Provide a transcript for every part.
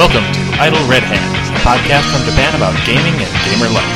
Welcome to Idle Red Hands, a podcast from Japan about gaming and gamer life.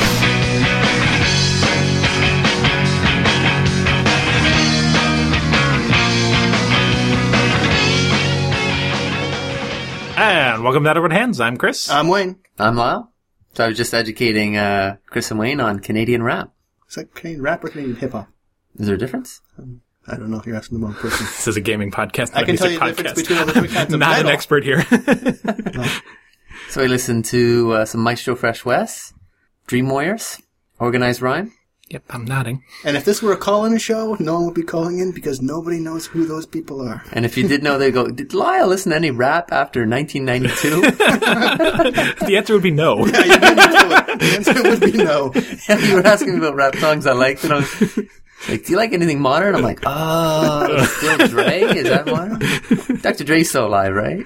And welcome to Idle Red Hands. I'm Chris. I'm Wayne. I'm Lyle. So I was just educating Chris and Wayne on Canadian rap. Is that Canadian rap or Canadian hip-hop? Is there a difference? I don't know if you're asking the wrong person. This is a gaming podcast. I can tell you the difference between all the different kinds of Not metal. an expert here. So I listened to some Maestro Fresh West, Dream Warriors, Organized Rhyme. Yep, I'm nodding. And if this were a call-in show, no one would be calling in because nobody knows who those people are. And if you did know, they'd go, did Lyle listen to any rap after 1992? The answer would be no. Yeah, you beat me to it. The answer would be no. You were asking me about rap songs I liked, and I was like, do you like anything modern? I'm like, still Dre? Is that modern? Dr. Dre's still alive, right?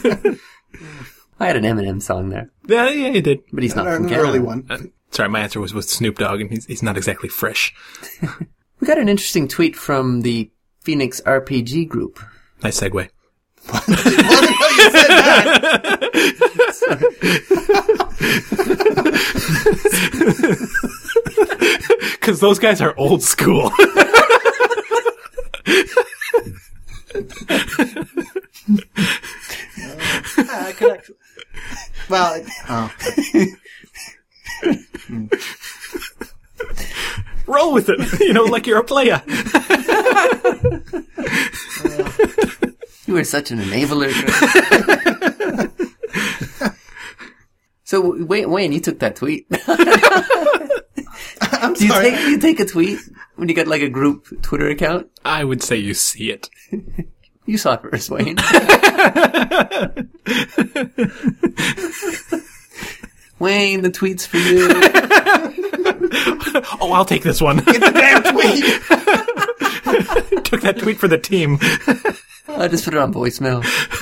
I had an Eminem song there. Yeah, you did. But he's not from An Canada. early one. Sorry, my answer was with Snoop Dogg, and he's not exactly fresh. We got an interesting tweet from the Phoenix RPG group. Nice segue. Well, you said that. Because those guys are old school. I could actually... Well, Roll with it. Like you're a player. You were such an enabler. So, Wayne, you took that tweet. I'm Do sorry. you take a tweet when you get like a group Twitter account? I would say you see it. You saw it first, Wayne. Wayne, the tweet's for you. Oh, I'll take this one. Get the damn tweet. Took that tweet for the team. I just put it on voicemail.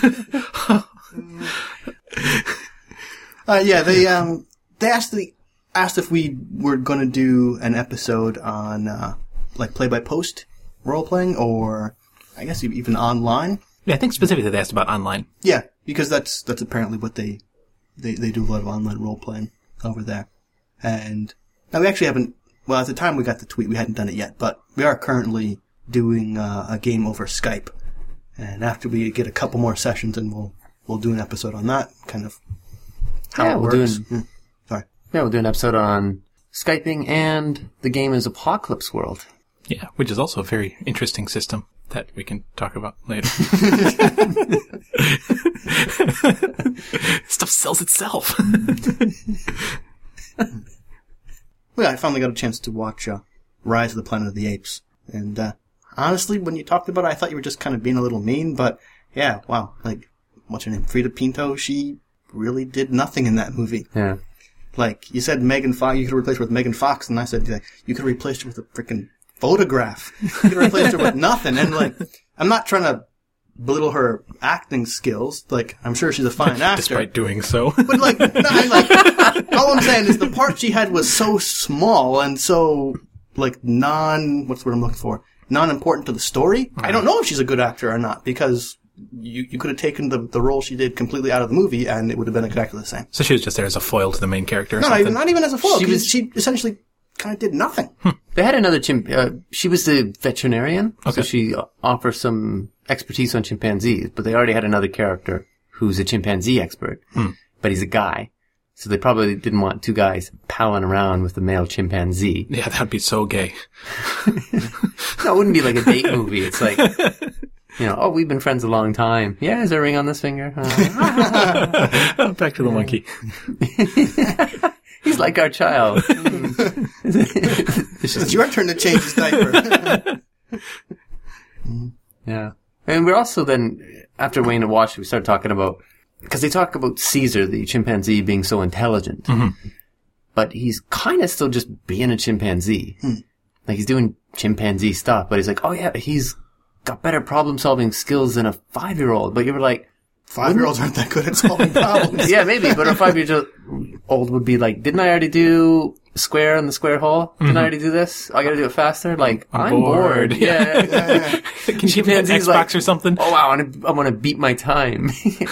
Yeah, they asked if we were going to do an episode on like play-by-post role-playing, or I guess even online. Yeah, I think specifically they asked about online. Yeah, because that's apparently what they do a lot of online role-playing over there. And now we actually haven't, well, at the time we got the tweet, we hadn't done it yet, but we are currently doing a game over Skype. And after we get a couple more sessions, and we'll do an episode on that, kind of how it works. Sorry. Yeah, we'll do an episode on Skyping, and the game is Apocalypse World. Yeah, which is also a very interesting system that we can talk about later. Stuff sells itself. Well, I finally got a chance to watch Rise of the Planet of the Apes. And honestly, when you talked about it, I thought you were just kind of being a little mean, but yeah, wow. Like, what's her name? Frida Pinto, she really did nothing in that movie. Yeah. Like, you said Megan Fox, you could replace her with Megan Fox, and I said, you could replace her with a freaking photograph. You could replace her with nothing. And like, I'm not trying to belittle her acting skills. Like, I'm sure she's a fine actor. Despite doing so. But like, no, all I'm saying is the part she had was so small and so, like, what's the word I'm looking for? Non-important to the story. I don't know if she's a good actor or not, because you could have taken the role she did completely out of the movie and it would have been exactly the same. So she was just there as a foil to the main character or No, something? not even as a foil. She She essentially kind of did nothing. They had another she was the veterinarian, Okay. so she offers some expertise on chimpanzees, but they already had another character who's a chimpanzee expert, but he's a guy. So they probably didn't want two guys palling around with the male chimpanzee. Yeah, that'd be so gay. No, it wouldn't be like a date movie. It's like, oh, we've been friends a long time. Yeah, is there a ring on this finger? Back to the monkey. He's like our child. It's your turn to change his diaper. Yeah. And we're also then, after Wayne had watched it, we started talking about, because they talk about Caesar, the chimpanzee, being so intelligent. Mm-hmm. But he's kind of still just being a chimpanzee. Like, he's doing chimpanzee stuff, but he's like, oh yeah, he's got better problem-solving skills than a 5-year-old. But you were like... 5-year-olds aren't that good at solving problems. Yeah, maybe, but a 5-year-old would be like, didn't I already do square in the square hole? Didn't I already do this? I gotta do it faster? Like, I'm bored. Yeah. Can you give me an Xbox or something? Oh wow, I want to beat my time.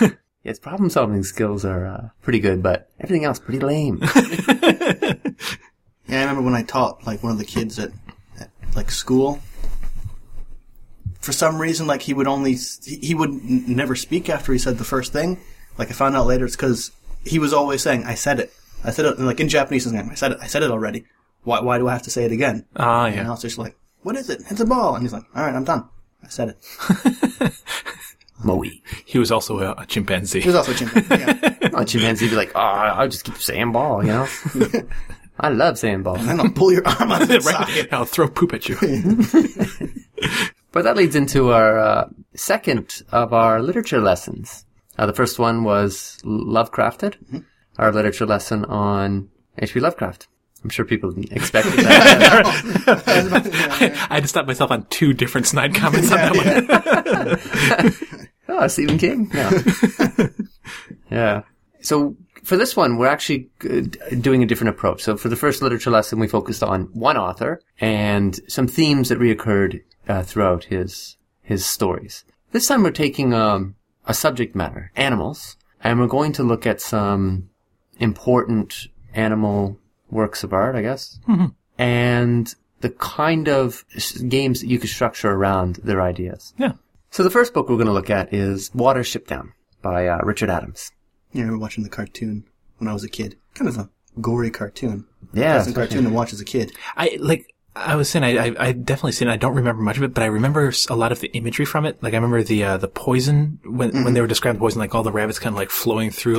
His problem-solving skills are pretty good, but everything else pretty lame. Yeah, I remember when I taught, like, one of the kids at like, school. For some reason, like, he would never speak after he said the first thing. Like, I found out later it's because he was always saying, I said it, like, in Japanese, I said it already. Why do I have to say it again? Ah, yeah. And I was just like, what is it? It's a ball. And he's like, all right, I'm done. I said it. Moe. He was also a chimpanzee. He was also a chimpanzee, yeah. A chimpanzee would be like, I'll just keep saying ball, you know? I love saying ball. And then I'll pull your arm out of the Right. socket. I'll throw poop at you. But that leads into our second of our literature lessons. The first one was Lovecrafted, our literature lesson on H.P. Lovecraft. I'm sure people expected that. I had to stop myself on 2 different snide comments on that one. Oh, Stephen King? No. Yeah. So for this one, we're actually doing a different approach. So for the first literature lesson, we focused on one author and some themes that reoccurred throughout his stories. This time we're taking a subject matter, animals, and we're going to look at some important animal works of art, I guess, and the kind of games that you could structure around their ideas. Yeah. So the first book we're going to look at is Watership Down by Richard Adams. Yeah, I remember watching the cartoon when I was a kid. Kind of a gory cartoon. Yeah. It's a cartoon to watch as a kid. I was saying, I definitely seen it. I don't remember much of it, but I remember a lot of the imagery from it. Like, I remember the poison, when they were describing poison, like all the rabbits kind of like flowing through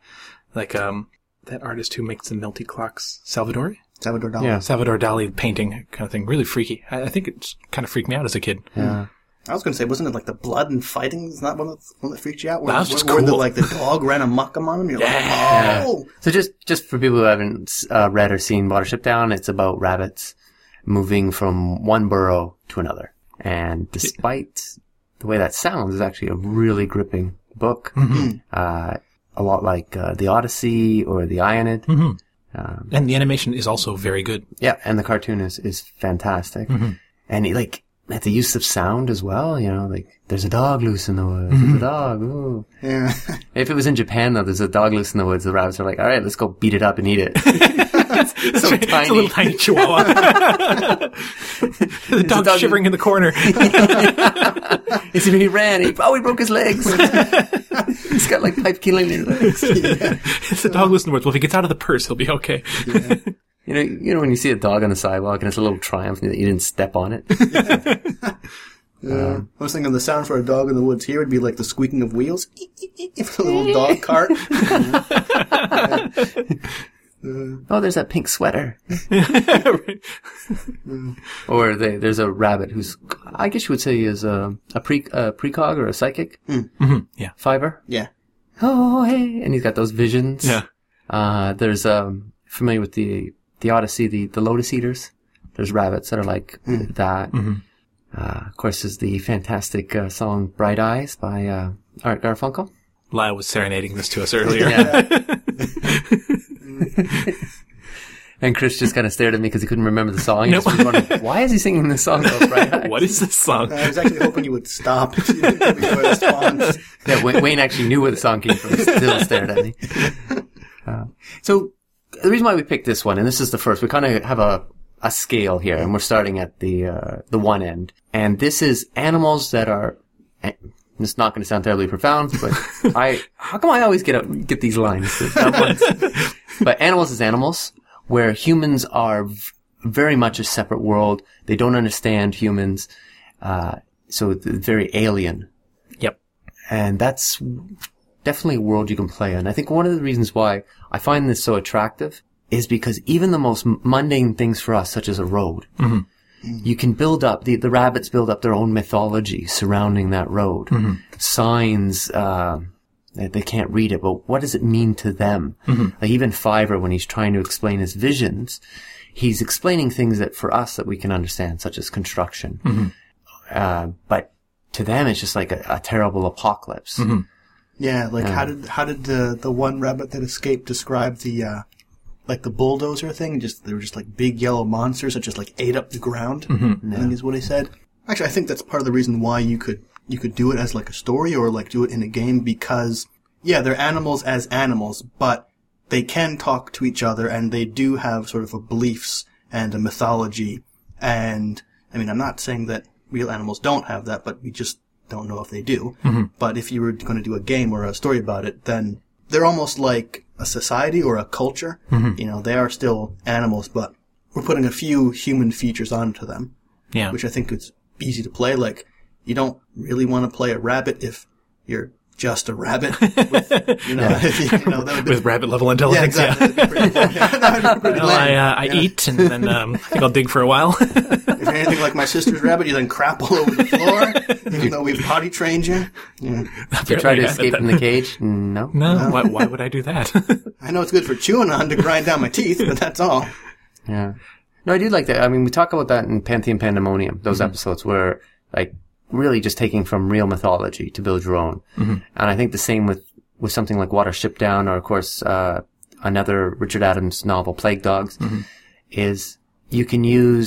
that artist who makes the melty clocks, Salvador Dali. Yeah. Salvador Dali painting kind of thing. Really freaky. I think it kind of freaked me out as a kid. Yeah. I was going to say, wasn't it like the blood and fighting? Is that one that freaked you out? That was just where cool. the dog ran amok on him? You're like, oh! So just for people who haven't read or seen Watership Down, it's about rabbits moving from one burrow to another. And despite the way that sounds, it's actually a really gripping book. A lot like the Odyssey or the Ionid. And the animation is also very good. Yeah, and the cartoon is fantastic. And at the use of sound as well, you know, like, there's a dog loose in the woods. There's a dog, ooh. Yeah. If it was in Japan, though, there's a dog loose in the woods, the rabbits are like, all right, let's go beat it up and eat it. It's so right. tiny. It's a little tiny chihuahua. The dog's shivering in the corner. He ran. He probably broke his legs. He's got like pipe killing in his legs. It's a dog loose in the woods. Well, if he gets out of the purse, he'll be okay. Yeah. You know when you see a dog on the sidewalk and it's a little triumph that you didn't step on it. I was thinking the sound for a dog in the woods here would be like the squeaking of wheels. For a little dog cart. Oh, there's that pink sweater. Or there's a rabbit who's, I guess you would say, is a precog or a psychic. Yeah. Fiber. Yeah. Oh, hey. And he's got those visions. Yeah. There's, familiar with the Odyssey, the Lotus Eaters. There's rabbits that are like that. Of course, there's the fantastic song Bright Eyes by Art Garfunkel. Lyle was serenading this to us earlier. And Chris just kind of stared at me because he couldn't remember the song. He just was wondering, why is he singing this song about Bright Eyes? What is this song? I was actually hoping you would stop if you didn't give me a response. Yeah, Wayne actually knew where the song came from. He still stared at me. So the reason why we picked this one, and this is the first, we kind of have a scale here, and we're starting at the one end. And this is animals that are, it's not going to sound terribly profound, but how come I always get these lines? But animals is animals, where humans are very much a separate world. They don't understand humans, so it's very alien. Yep. And that's definitely a world you can play in. I think one of the reasons why I find this so attractive is because even the most mundane things for us, such as a road, you can build up, the rabbits build up their own mythology surrounding that road. Signs, they can't read it, but what does it mean to them? Like even Fiverr, when he's trying to explain his visions, he's explaining things that for us that we can understand, such as construction. But to them, it's just like a terrible apocalypse. Yeah, like how did the one rabbit that escaped describe the like the bulldozer thing? They were just like big yellow monsters that just like ate up the ground. I think is what he said. Actually, I think that's part of the reason why you could do it as like a story or like do it in a game, because they're animals as animals, but they can talk to each other, and they do have sort of a beliefs and a mythology. And, I mean, I'm not saying that real animals don't have that, but we just don't know if they do. Mm-hmm. But if you were going to do a game or a story about it, then they're almost like a society or a culture. Mm-hmm. You know, they are still animals, but we're putting a few human features onto them. Yeah. Which I think is easy to play. Like, you don't really want to play a rabbit if you're just a rabbit. With, that would be, with rabbit level intelligence. Yeah, exactly. I eat and then I think I'll dig for a while. If you're anything like my sister's rabbit, you then crap all over the floor, even though we've potty trained you. Yeah. You try to escape from the cage? No. No. Why would I do that? I know it's good for chewing on to grind down my teeth, but that's all. Yeah. No, I do like that. I mean, we talk about that in Pantheon Pandemonium, those episodes where, like, really just taking from real mythology to build your own. Mm-hmm. And I think the same with something like Watership Down, or of course, another Richard Adams novel, Plague Dogs, is you can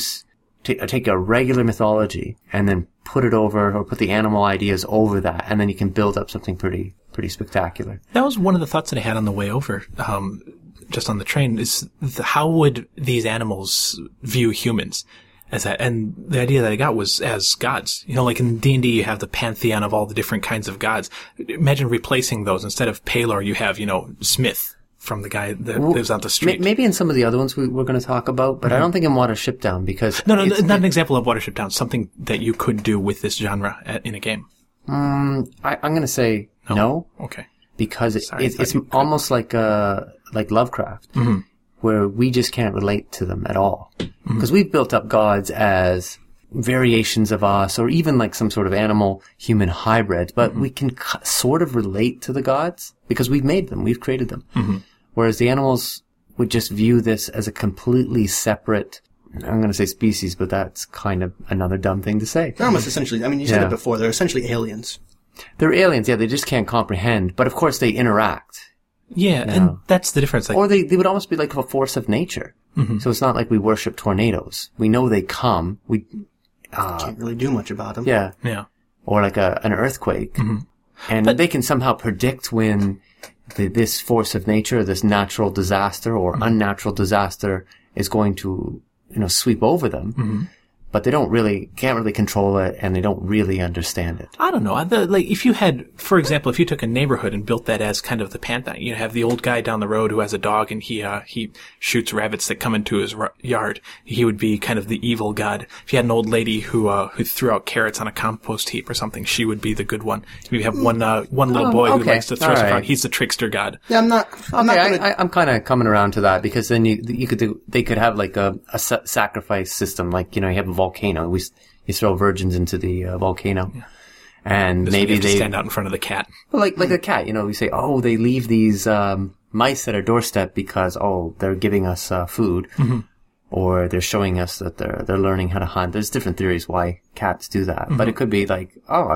take a regular mythology and then put it over, or put the animal ideas over that, and then you can build up something pretty spectacular. That was one of the thoughts that I had on the way over, just on the train, is how would these animals view humans? As that, and the idea that I got was as gods. You know, like in D&D, you have the pantheon of all the different kinds of gods. Imagine replacing those. Instead of Palor, you have, Smith from the guy that lives on the street. Maybe in some of the other ones we're going to talk about, but I don't think in Watership Down, because... No, not an example of Watership Down. Something that you could do with this genre in a game. I'm going to say no. Okay. Because it's almost like Lovecraft. Mm-hmm. Where we just can't relate to them at all. Because we've built up gods as variations of us, or even like some sort of animal-human hybrid, but we can sort of relate to the gods because we've made them, we've created them. Mm-hmm. Whereas the animals would just view this as a completely separate, I'm going to say species, but that's kind of another dumb thing to say. They're almost essentially, I mean, you said it before, they're essentially aliens. They're aliens, they just can't comprehend, but of course they interact. Yeah, and that's the difference. Like, or they would almost be like a force of nature. Mm-hmm. So it's not like we worship tornadoes. We know they come. We can't really do much about them. Yeah. Yeah. Or like an earthquake. Mm-hmm. And they can somehow predict when this force of nature, this natural disaster or unnatural disaster is going to, sweep over them. Mm-hmm. But they can't really control it, and they don't really understand it. I don't know. If you had, for example, if you took a neighborhood and built that as kind of the pantheon, you have the old guy down the road who has a dog, and he shoots rabbits that come into his yard. He would be kind of the evil god. If you had an old lady who threw out carrots on a compost heap or something, she would be the good one. If you have one little boy who likes to throw stuff around, he's the trickster god. Yeah, I'm kind of coming around to that, because then they could have like a sacrifice system, like, you have a volcano. You throw virgins into the volcano, and maybe they stand out in front of the cat. Well, like a cat, we say, they leave these mice at our doorstep because they're giving us food, or they're showing us that they're learning how to hunt. There's different theories why cats do that, but it could be like,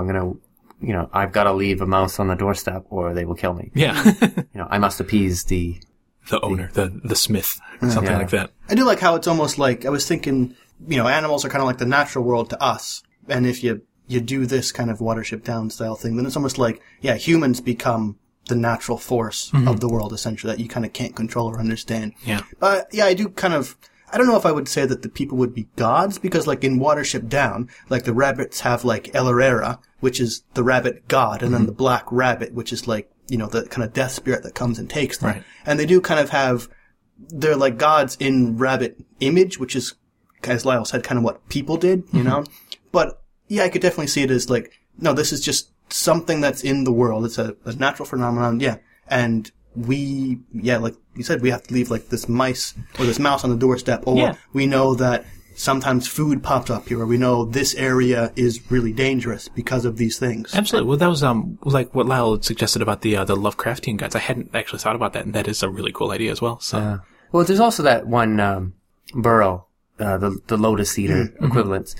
I've got to leave a mouse on the doorstep or they will kill me. Yeah, I must appease the owner, the smith, something like that. I do like how it's almost like, I was thinking, animals are kind of like the natural world to us. And if you do this kind of Watership Down style thing, then it's almost like, humans become the natural force of the world, essentially, that you kind of can't control or understand. Yeah. I do I don't know if I would say that the people would be gods, because like in Watership Down, like the rabbits have like El Herrera, which is the rabbit god, and then the black rabbit, which is like, the kind of death spirit that comes and takes them. Right. And they do kind of they're like gods in rabbit image, which is, as Lyle said, kind of what people did, But, I could definitely see it as like, no, this is just something that's in the world. It's a natural phenomenon, And we, like you said, we have to leave like this mice or this mouse on the doorstep, or we know that sometimes food pops up here, or we know this area is really dangerous because of these things. Absolutely. Well, that was like what Lyle had suggested about the Lovecraftian gods. I hadn't actually thought about that, and that is a really cool idea as well. So, well, there's also that one Burrow. The Lotus Eater equivalents,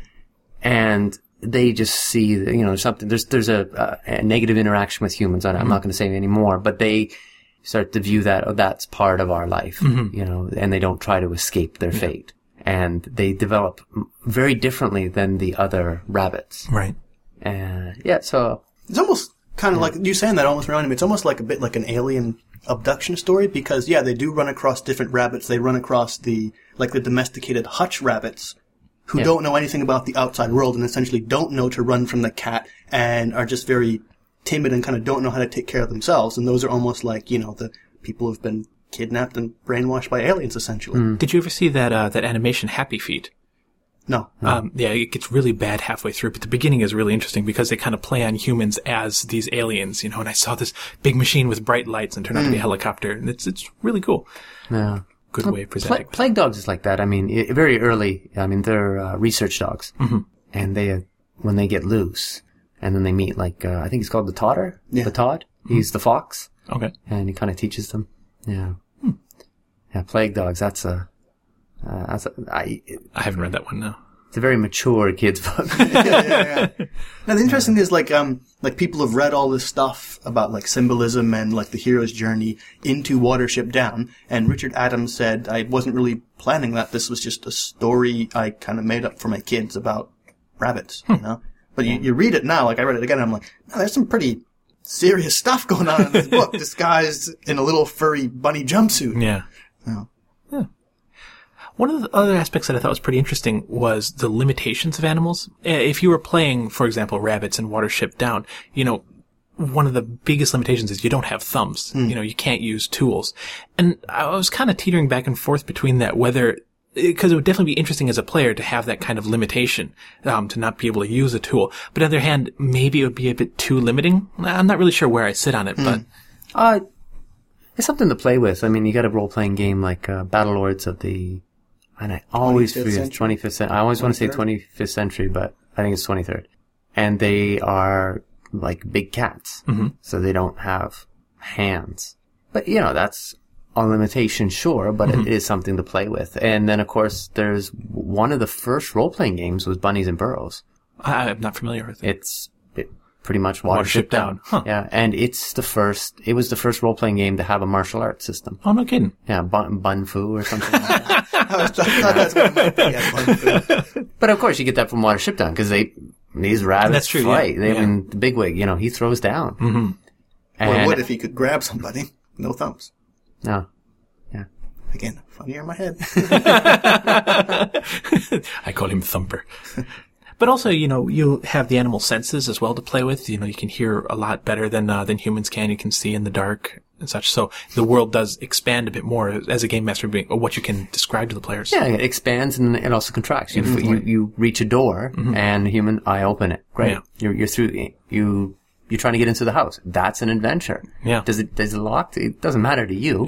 and they just see there's something. There's a negative interaction with humans. I'm not going to say any more, but they start to view that that's part of our life, and they don't try to escape their fate, and they develop very differently than the other rabbits. Right. So it's almost kind of like you saying that almost reminded me. It's almost like a bit like an alien abduction story because they do run across different rabbits. They run across the domesticated hutch rabbits who don't know anything about the outside world and essentially don't know to run from the cat and are just very timid and kind of don't know how to take care of themselves. And those are almost like, the people who've been kidnapped and brainwashed by aliens, essentially. Did you ever see that animation Happy Feet? No. It gets really bad halfway through, but the beginning is really interesting because they kind of play on humans as these aliens, and I saw this big machine with bright lights and turned out to be a helicopter, and it's really cool. Yeah. Good way of presenting. Plague dogs is like that. I mean, very early. I mean, they're research dogs, and they when they get loose, and then they meet I think he's called the Todder, the Todd. He's the fox. Okay, and he kind of teaches them. Yeah, yeah. Plague dogs. I haven't read that one now. It's a very mature kids book. Yeah. Now the interesting thing is like people have read all this stuff about symbolism and the hero's journey into Watership Down, and Richard Adams said, I wasn't really planning that. This was just a story I kind of made up for my kids about rabbits, But you read it now, I read it again, and I'm like, no, there's some pretty serious stuff going on in this book, disguised in a little furry bunny jumpsuit. Yeah. One of the other aspects that I thought was pretty interesting was the limitations of animals. If you were playing, for example, rabbits in Watership Down, one of the biggest limitations is you don't have thumbs. You can't use tools. And I was kind of teetering back and forth between that, because it would definitely be interesting as a player to have that kind of limitation, to not be able to use a tool. But on the other hand, maybe it would be a bit too limiting. I'm not really sure where I sit on it, but... It's something to play with. I mean, you got a role-playing game like Battlelords of the... And I always forget 25th century. I always want to say 25th century, but I think it's 23rd. And they are like big cats. So they don't have hands. But, that's a limitation, sure, but it is something to play with. And then, of course, there's one of the first role-playing games was Bunnies and Burrows. I'm not familiar with it. It's pretty much Watership Down. Huh. Yeah, and it was the first role-playing game to have a martial arts system. Oh, no kidding. Yeah, Bun Fu or something like that. I thought that's what it might be. Yeah, Bun Fu. But of course you get that from Watership Down, because these rabbits That's true, fight. yeah. I mean, the bigwig, he throws down. Or would if he could grab somebody. No thumbs. No. Yeah. Again, funny in my head. I call him Thumper. But also, you have the animal senses as well to play with. You can hear a lot better than humans can. You can see in the dark and such. So the world does expand a bit more as a game master, being what you can describe to the players. Yeah, it expands and it also contracts. You reach a door and human eye open it. Great. Yeah. You're through. You're trying to get into the house. That's an adventure. Yeah. Does it lock? It doesn't matter to you.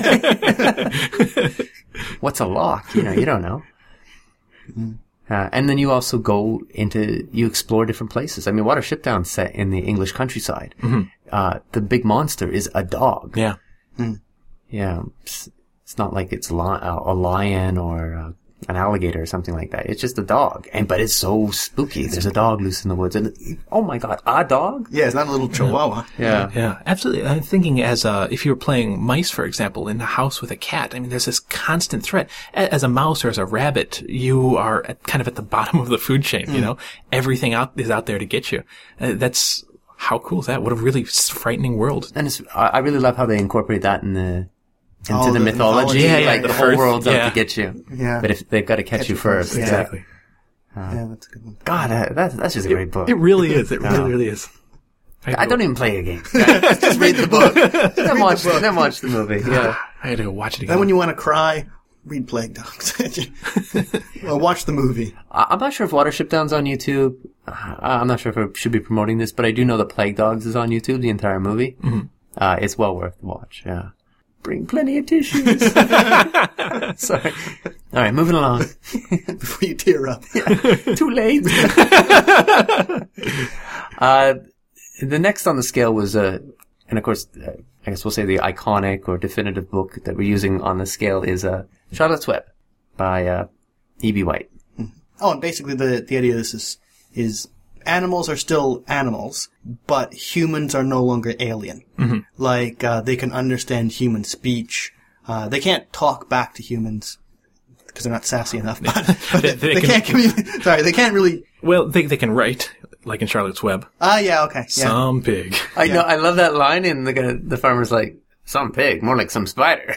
What's a lock? You don't know. And then you also you explore different places. I mean, Watership Down's set in the English countryside. The big monster is a dog. Yeah. Yeah. It's not like it's a lion or an alligator or something like that. It's just a dog. But it's so spooky. There's a dog loose in the woods. And, oh my God, a dog? Yeah, it's not a little chihuahua. Yeah. Yeah, absolutely. I'm thinking if you were playing mice, for example, in a house with a cat, I mean, there's this constant threat. As a mouse or as a rabbit, you are kind of at the bottom of the food chain, Everything is out there to get you. How cool is that? What a really frightening world. And I really love how they incorporate that into the mythology. mythology. Yeah, the whole world's out to get you. Yeah. But if they've got to catch you first. Yeah. Exactly. Yeah, that's a good one. God, that's just a great book. It really is. It really is. I don't even play a game. Just read the book. Then watch the movie. Yeah. I gotta go watch it again. Then when you want to cry, read Plague Dogs. Or watch the movie. I'm not sure if Watership Down's on YouTube. I'm not sure if I should be promoting this, but I do know that Plague Dogs is on YouTube, the entire movie. It's well worth the watch, yeah. Bring plenty of tissues. Sorry. All right, moving along. Before you tear up. Too late. The next on the scale was, and of course, I guess we'll say the iconic or definitive book that we're using on the scale is Charlotte's Web by E.B. White. Oh, and basically the idea of this is animals are still animals, but humans are no longer alien. Like, they can understand human speech. They can't talk back to humans because they're not sassy enough, but they can't communicate. Sorry, they can't really. Well, they can write. like in Charlotte's Web. Yeah, okay. Yeah. Some pig. I know. I love that line, and the farmer's like, "Some pig, more like some spider."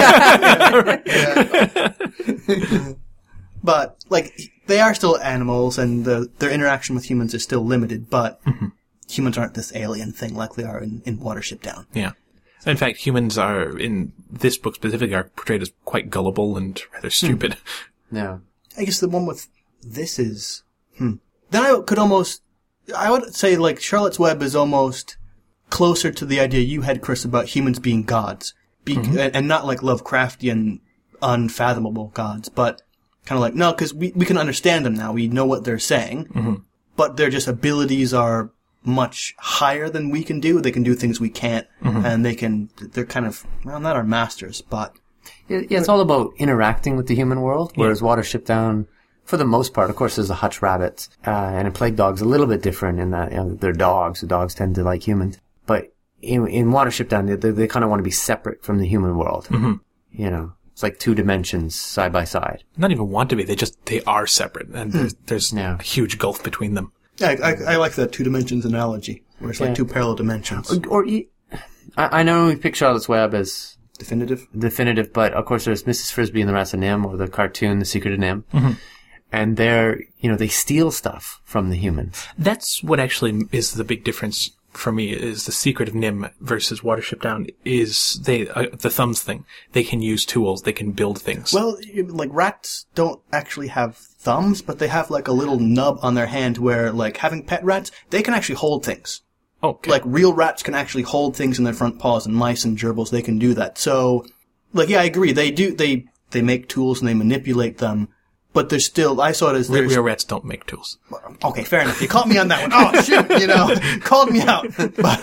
But, like, they are still animals, and their interaction with humans is still limited, but humans aren't this alien thing like they are in Watership Down. Yeah. In fact, humans are, in this book specifically, are portrayed as quite gullible and rather stupid. Yeah. I guess the one with this is... Then I would say, like, Charlotte's Web is almost closer to the idea you had, Chris, about humans being gods. And not like Lovecraftian, unfathomable gods, but kind of like, no, because we can understand them now. We know what they're saying, but their just abilities are much higher than we can do. They can do things we can't, and they're kind of, well, not our masters, but... Yeah, it's all about interacting with the human world, whereas Watership Down, for the most part, of course, there's the hutch rabbits, and a plague dog's a little bit different in that, they're dogs. The dogs tend to like humans. But in Watership Down, they kind of want to be separate from the human world. It's like 2 dimensions side by side. Not even want to be, they are separate, and there's a huge gulf between them. Yeah, I like that 2 dimensions analogy, where it's like 2 parallel dimensions. I know we pick Charlotte's Web as... Definitive, but of course there's Mrs. Frisbee and the Rats of Nim, or the cartoon, The Secret of Nim. And they steal stuff from the humans. That's what actually is the big difference for me, is The Secret of Nim versus Watership Down is the thumbs thing. They can use tools, they can build things. Well, like rats don't actually have thumbs, but they have like a little nub on their hand where, like, having pet rats, they can actually hold things. Okay. Like, real rats can actually hold things in their front paws, and mice and gerbils, they can do that. So, like, yeah, I agree. They make tools and they manipulate them, but there's still, I saw it as real rats don't make tools. Okay, fair enough. You caught me on that one. Oh, shoot, called me out. But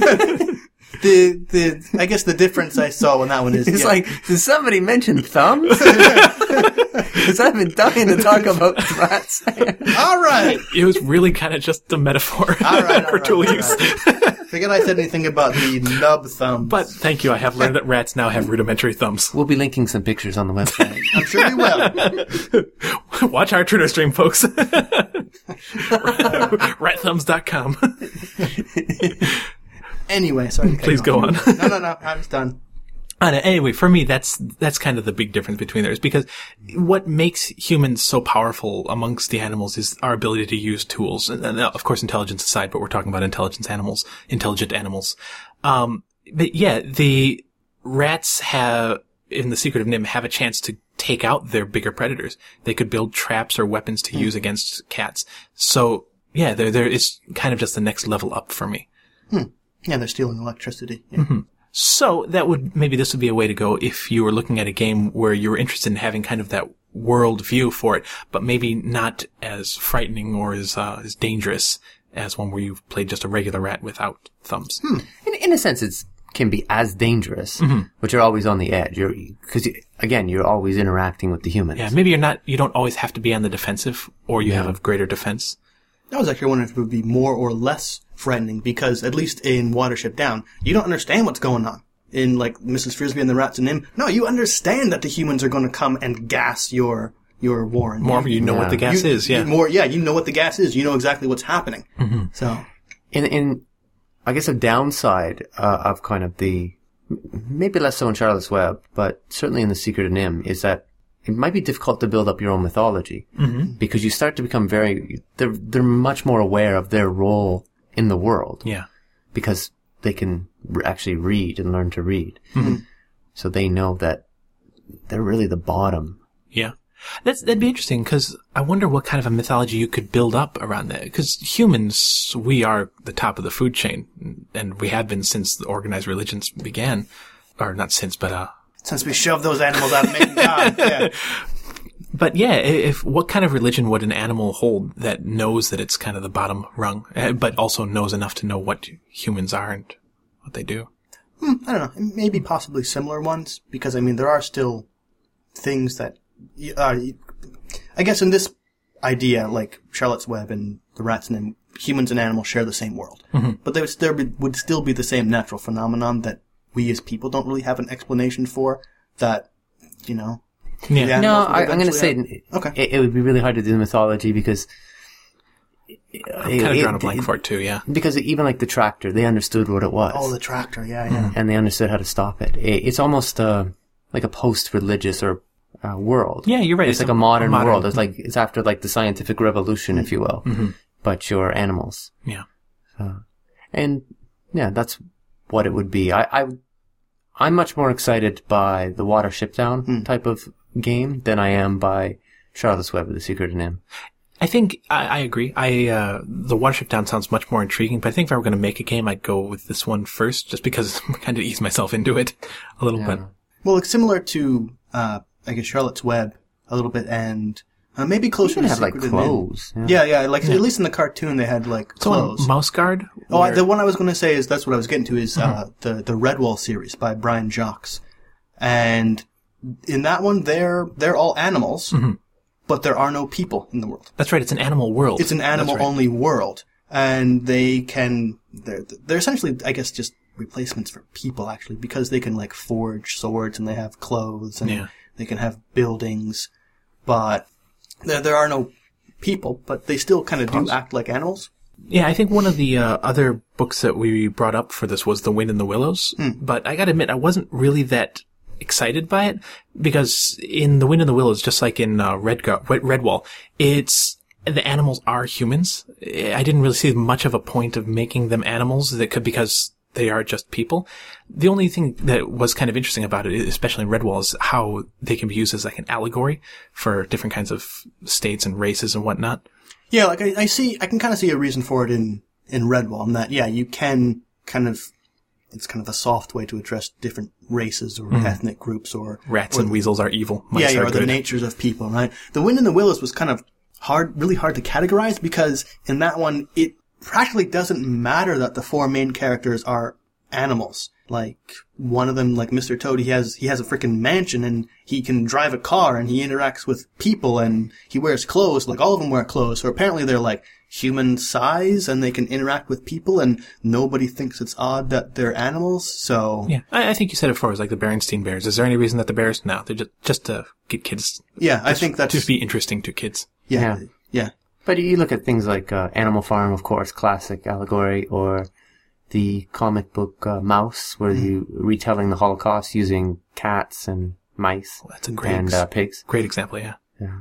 I guess the difference I saw on that one is... It's like, did somebody mention thumbs? Because I've been dying to talk about rats. All right. It was really kind of just a metaphor for tool use. Forget I said anything about the nub thumbs. But thank you, I have learned that rats now have rudimentary thumbs. We'll be linking some pictures on the website. I'm sure we will. Watch our Twitter stream, folks. Ratthumbs.com. Anyway, sorry. Please go on. No, I'm just done. Anyway, for me, that's kind of the big difference between theirs, because what makes humans so powerful amongst the animals is our ability to use tools. And of course, intelligence aside, but we're talking about intelligent animals. But yeah, the rats in The Secret of Nim, have a chance to take out their bigger predators. They could build traps or weapons to use against cats. So yeah, there is kind of just the next level up for me. Yeah, they're stealing electricity. Yeah. So this would be a way to go if you were looking at a game where you were interested in having kind of that world view for it, but maybe not as frightening or as dangerous as one where you've played just a regular rat without thumbs. In a sense, it can be as dangerous, but you're always on the edge. You're always interacting with the humans. Yeah, maybe you don't always have to be on the defensive, or you have a greater defense. I was actually wondering if it would be more or less frightening, because at least in Watership Down, you don't understand what's going on. In, like, Mrs. Frisbee and the Rats and Nim, no, you understand that the humans are going to come and gas your warren. You know what the gas is, yeah. You know what the gas is. You know exactly what's happening. So, in I guess a downside of kind of maybe less so in Charlotte's Web, but certainly in The Secret of Nim, is that it might be difficult to build up your own mythology, because you start to become they're much more aware of their role in the world. Yeah. Because they can actually read and learn to read. So they know that they're really the bottom. Yeah. That'd be interesting, because I wonder what kind of a mythology you could build up around that. Because humans, we are the top of the food chain, and we have been since the organized religions began. Or not since, but since we shoved those animals out of making God. Yeah. But yeah, what kind of religion would an animal hold that knows that it's kind of the bottom rung, but also knows enough to know what humans are and what they do? I don't know. Maybe possibly similar ones, because, I mean, there are still things that, I guess in this idea, like Charlotte's Web and the Rats and humans and animals share the same world. But there would still be the same natural phenomenon that we as people don't really have an explanation for, that, Yeah. No, I'm going to say okay. It would be really hard to do the mythology, because I'm kind of drawing a blank for it too, yeah. Because even like the tractor, they understood what it was. Oh, the tractor, yeah. And they understood how to stop it. It's almost like a post-religious or world. Yeah, you're right. It's like a modern world. It's after like the scientific revolution, if you will. Mm-hmm. But you're animals. Yeah. And yeah, that's what it would be. I'm much more excited by the Watership Down type of game than I am by Charlotte's Web of the Secret of NIMH. I think I agree. The Watership Down sounds much more intriguing, but I think if I were going to make a game, I'd go with this one first, just because I kind of ease myself into it a little bit. Well, it's similar to, I guess, Charlotte's Web a little bit, and maybe closer to have Secret like of clothes. NIMH. Yeah, at least in the cartoon they had like clothes. Mouse Guard? Oh, the one I was going to say that's what I was getting to is the Redwall series by Brian Jacques, and in that one they're all animals, but there are no people in the world. That's right. It's an animal world. It's an animal-only world. And they're essentially, I guess, just replacements for people, actually, because they can, like, forge swords and they have clothes and they can have buildings. But there are no people, but they still kind of do act like animals. Yeah, I think one of the other books that we brought up for this was The Wind in the Willows. But I gotta admit, I wasn't really that excited by it, because in The Wind in the Willows, just like in Redwall, the animals are humans. I didn't really see much of a point of making them animals because they are just people. The only thing that was kind of interesting about it, especially in Redwall, is how they can be used as like an allegory for different kinds of states and races and whatnot. Yeah, like I can kind of see a reason for it in Redwall, in that, you can kind of, it's kind of a soft way to address different races or ethnic groups or rats and weasels are evil. Mice are the natures of people, right? The Wind in the Willows was kind of really hard to categorize, because in that one, it practically doesn't matter that the four main characters are animals. Like, one of them, like Mr. Toad, he has a freaking mansion and he can drive a car and he interacts with people and he wears clothes, like all of them wear clothes. So apparently they're like human size and they can interact with people and nobody thinks it's odd that they're animals. So yeah, I think you said it before, it was like the Berenstein Bears. Is there any reason that the bears? No, they're just to get kids. Yeah, I think that's to be interesting to kids. Yeah. But you look at things like Animal Farm, of course, classic allegory, or the comic book Mouse, where you retelling the Holocaust using cats and mice. Well, that's a great pigs. Great example, yeah.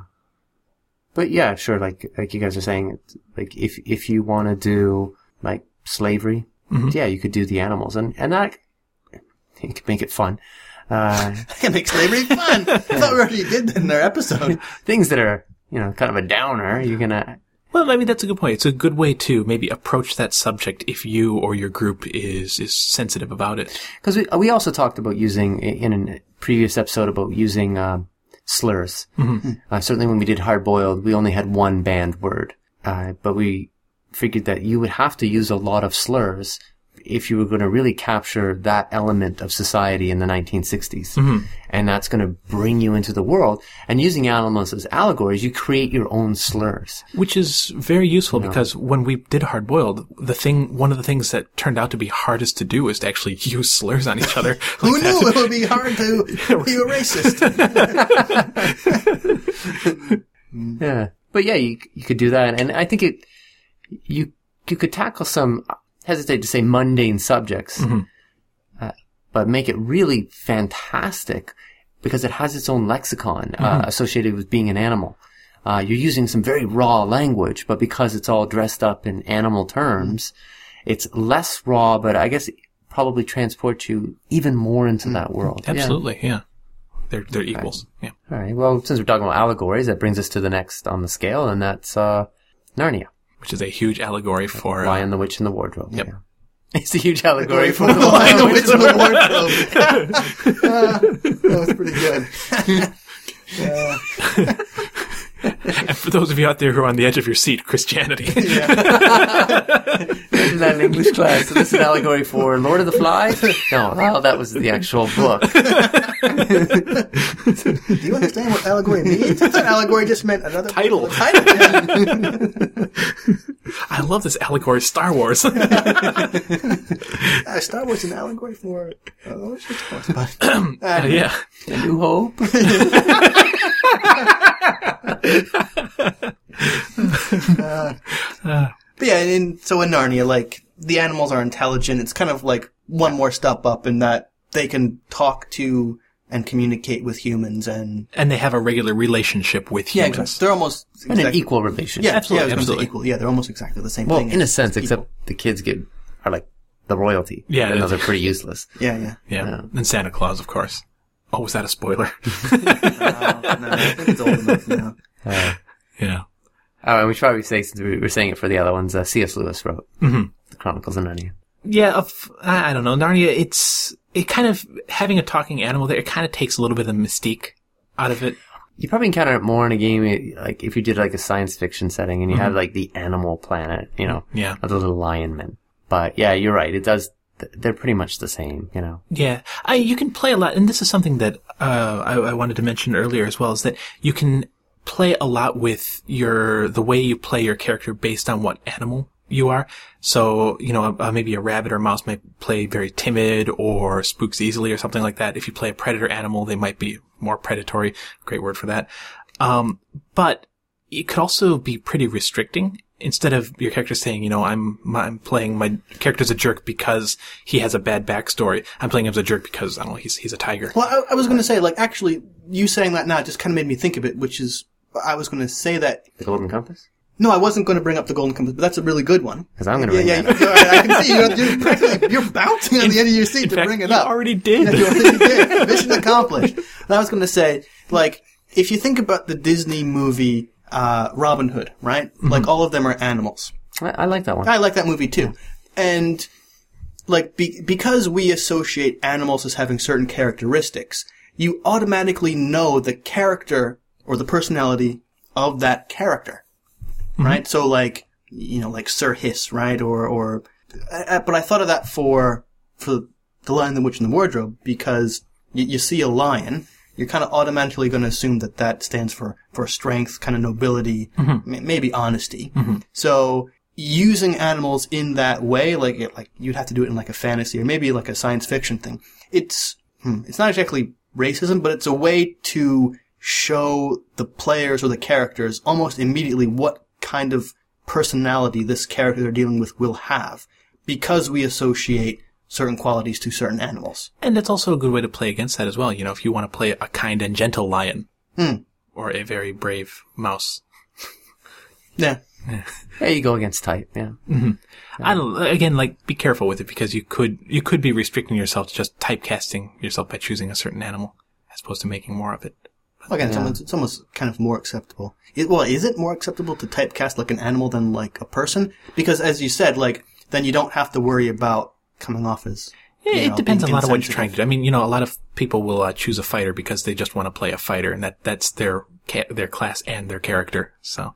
But yeah, sure. Like you guys are saying, like if you want to do like slavery, you could do the animals, and that you could make it fun. I can make slavery fun. I thought we already did that in our episode. Things that are kind of a downer. You're gonna. Well, I mean, that's a good point. It's a good way to maybe approach that subject if you or your group is sensitive about it. Because we also talked about using, in a previous episode, about using slurs. Certainly when we did Hard Boiled, we only had one banned word. But we figured that you would have to use a lot of slurs if you were going to really capture that element of society in the 1960s. And that's going to bring you into the world. And using animals as allegories, you create your own slurs. Which is very useful because when we did Hard Boiled, one of the things that turned out to be hardest to do is to actually use slurs on each other. Who knew it would be hard to be a racist? Yeah. But yeah, you could do that. And I think you could tackle some, hesitate to say mundane subjects, but make it really fantastic because it has its own lexicon associated with being an animal. You're using some very raw language, but because it's all dressed up in animal terms, it's less raw, but I guess it probably transports you even more into that world. Absolutely, yeah. They're equals. Yeah. All right. Well, since we're talking about allegories, that brings us to the next on the scale, and that's Narnia. Which is a huge allegory for... Lion, the Witch, and the Wardrobe. Yep. Yeah. It's a huge allegory for the Lion, the Witch, and the Wardrobe. That was pretty good. And for those of you out there who are on the edge of your seat, Christianity. Imagine that in English class. So this is an allegory for Lord of the Flies? No, that was the actual book. Do you understand what allegory means? I thought allegory just meant another title. I love this allegory, Star Wars. Star Wars is an allegory for yeah. A New Hope. But yeah, so in Narnia, like, the animals are intelligent. It's kind of like one more step up in that they can talk to and communicate with humans and they have a regular relationship with humans. exactly. They're almost And an equal relationship. Yeah, Absolutely, I was gonna say absolutely. equal. Yeah, they're almost exactly the same Well, thing. in a as sense, people. except the kids are like the royalty. Yeah, Even it though is. they're pretty useless. Yeah. Yeah. And Santa Claus, of course. Oh, was that a spoiler? No, I think it's old enough now. Yeah. Oh, and we should probably say, since we were saying it for the other ones, C.S. Lewis wrote The Chronicles of Narnia. Yeah, I don't know. Narnia, it kind of, having a talking animal there, it kind of takes a little bit of the mystique out of it. You probably encounter it more in a game, like, if you did like a science fiction setting and you had like the animal planet, you know, Yeah. of the little lion men. But yeah, you're right. It does, they're pretty much the same, you know. Yeah. You can play a lot, and this is something that, I wanted to mention earlier as well, is that you can play a lot with the way you play your character based on what animal you are. So, you know, maybe a rabbit or mouse might play very timid or spooks easily or something like that. If you play a predator animal, they might be more predatory. Great word for that. But it could also be pretty restricting. Instead of your character saying, you know, I'm playing my character's a jerk because he has a bad backstory. I'm playing him as a jerk because, I don't know, he's a tiger. Well, I was going to say, like, actually, you saying that now just kind of made me think of it, which is, I was going to say that. The Golden Compass? No, I wasn't going to bring up the Golden Compass, but that's a really good one. Because I'm going to bring that up. I can see you're bouncing on the end of your seat to bring it up. You already did. Yeah, you already did. Mission accomplished. And I was going to say, like, if you think about the Disney movie Robin Hood, right? Like, all of them are animals. I like that one. I like that movie too. And, like, because we associate animals as having certain characteristics, you automatically know the character or the personality of that character. Right? So, like, you know, like Sir Hiss, right? But I thought of that for The Lion, the Witch, and the Wardrobe, because you see a lion, you're kind of automatically going to assume that stands for strength, kind of nobility, maybe honesty. So, using animals in that way, like you'd have to do it in like a fantasy or maybe like a science fiction thing. It's not exactly racism, but it's a way to show the players or the characters almost immediately what kind of personality this character they're dealing with will have, because we associate certain qualities to certain animals. And it's also a good way to play against that as well. You know, if you want to play a kind and gentle lion or a very brave mouse. Yeah. Yeah, you go against type, yeah. I don't, again, like, be careful with it, because you could be restricting yourself to just typecasting yourself by choosing a certain animal as opposed to making more of it. Well, again, it's almost kind of more acceptable. Is it more acceptable to typecast like an animal than like a person? Because as you said, like, then you don't have to worry about coming off as... It depends on a being lot of what you're insensitive. trying to do. I mean, you know, a lot of people will choose a fighter because they just want to play a fighter, and that's their class and their character. So,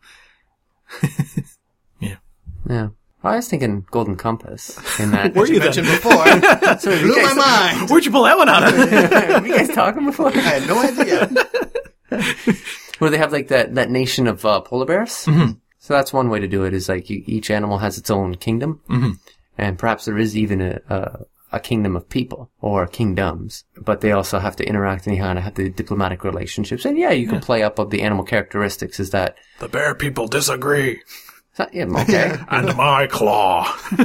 yeah. Yeah. I was thinking Golden Compass in that. Were you mentioned then? before. So it blew my mind. Where'd you pull that one out of? Were you guys talking before? I had no idea. Where they have like that nation of polar bears. So that's one way to do it, is like each animal has its own kingdom. And perhaps there is even a kingdom of people or kingdoms, but they also have to interact and you kind of have the diplomatic relationships. And yeah, you can play up of the animal characteristics. Is that The bear people disagree. yeah, okay? And my claw.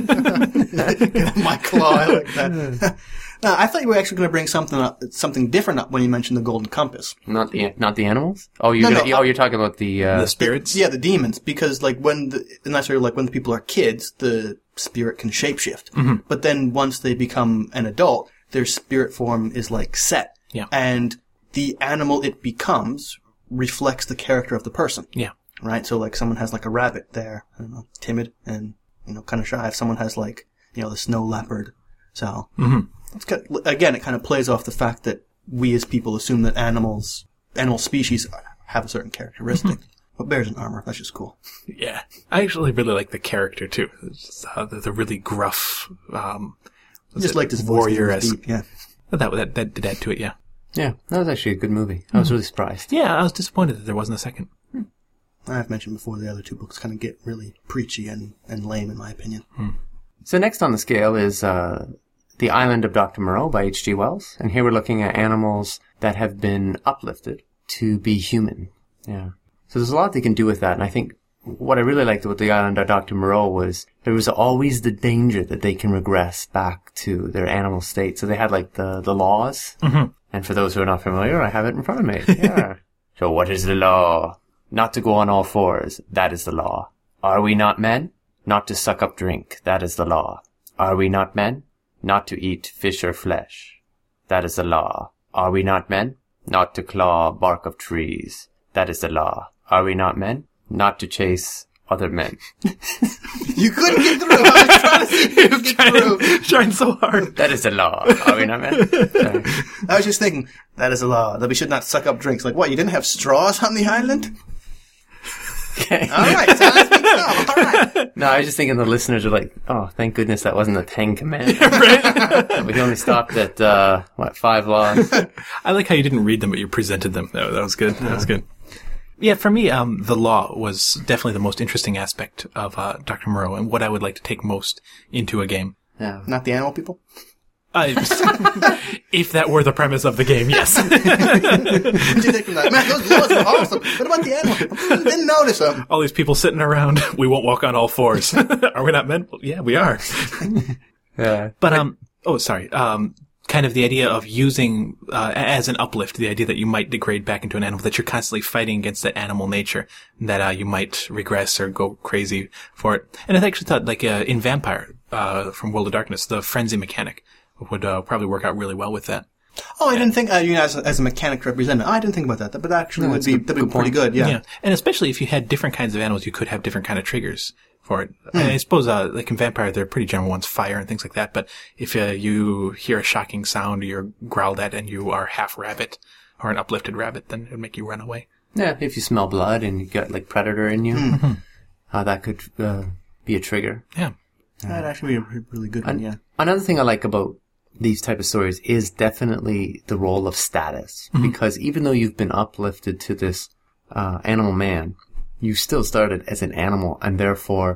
My claw, I like that. I thought you were actually going to bring something different up when you mentioned the Golden Compass. Not the animals. Oh, you're talking about the The spirits? Yeah, the demons, because like when the people are kids, the spirit can shapeshift. But then once they become an adult, their spirit form is like set. Yeah. And the animal it becomes reflects the character of the person. Yeah. Right? So like someone has like a rabbit there, I don't know, timid and, you know, kind of shy. If someone has like, you know, the snow leopard. So, it's again, it kind of plays off the fact that we as people assume that animal species have a certain characteristic. But bears in armor, that's just cool. Yeah. I actually really like the character, too. It's just, the really gruff, Just like this voice. warrior-esque. Deep, yeah. That did add to it, yeah. yeah, that was actually a good movie. I was really surprised. Yeah, I was disappointed that there wasn't a second. I've mentioned before the other two books kind of get really preachy and lame in my opinion. So next on the scale is The Island of Dr. Moreau by H.G. Wells. And here we're looking at animals that have been uplifted to be human. Yeah. So there's a lot they can do with that. And I think what I really liked about the island of Dr. Moreau was there was always the danger that they can regress back to their animal state. So they had like the laws. Mm-hmm. And for those who are not familiar, I have it in front of me. Yeah. So what is the law? Not to go on all fours. That is the law. Are we not men? Not to suck up drink. That is the law. Are we not men? Not to eat fish or flesh. That is the law. Are we not men? Not to claw bark of trees. That is the law. Are we not men? Not to chase other men. You couldn't get through. I was trying to see if you could get through. Trying so hard. That is the law. Are we not men? Sorry. I was just thinking, that is a law, that we should not suck up drinks. Like, what, you didn't have straws on the island? Okay. All right, so let's speak now. All right. No, I was just thinking the listeners are like, oh, thank goodness that wasn't the 10 Commandments. Right? We only stopped at, 5 laws? I like how you didn't read them, but you presented them. That was good. That was good. Yeah, for me, the law was definitely the most interesting aspect of Dr. Moreau and what I would like to take most into a game. Yeah. Not the animal people? If that were the premise of the game, yes. What did you think from that? Man, those laws are awesome. What about the animal? Didn't notice them. All these people sitting around, we won't walk on all fours. Are we not men? Well, yeah, we are. Yeah. But, sorry. Kind of the idea of using, as an uplift, the idea that you might degrade back into an animal, that you're constantly fighting against that animal nature, that, you might regress or go crazy for it. And I actually thought, like, in Vampire, from World of Darkness, the frenzy mechanic would, probably work out really well with that. Oh, I didn't think, as a mechanic representative, I didn't think about that, but actually that'd be pretty good, yeah. And especially if you had different kinds of animals, you could have different kind of triggers for it. And I suppose, like in Vampire, they're pretty general ones, fire and things like that. But if you hear a shocking sound, you're growled at, and you are half rabbit or an uplifted rabbit, then it would make you run away. Yeah, if you smell blood and you got like predator in you, that could be a trigger. Yeah, that'd actually be a really good one. Yeah. Another thing I like about these type of stories is definitely the role of status, because even though you've been uplifted to this animal man, you still started as an animal, and therefore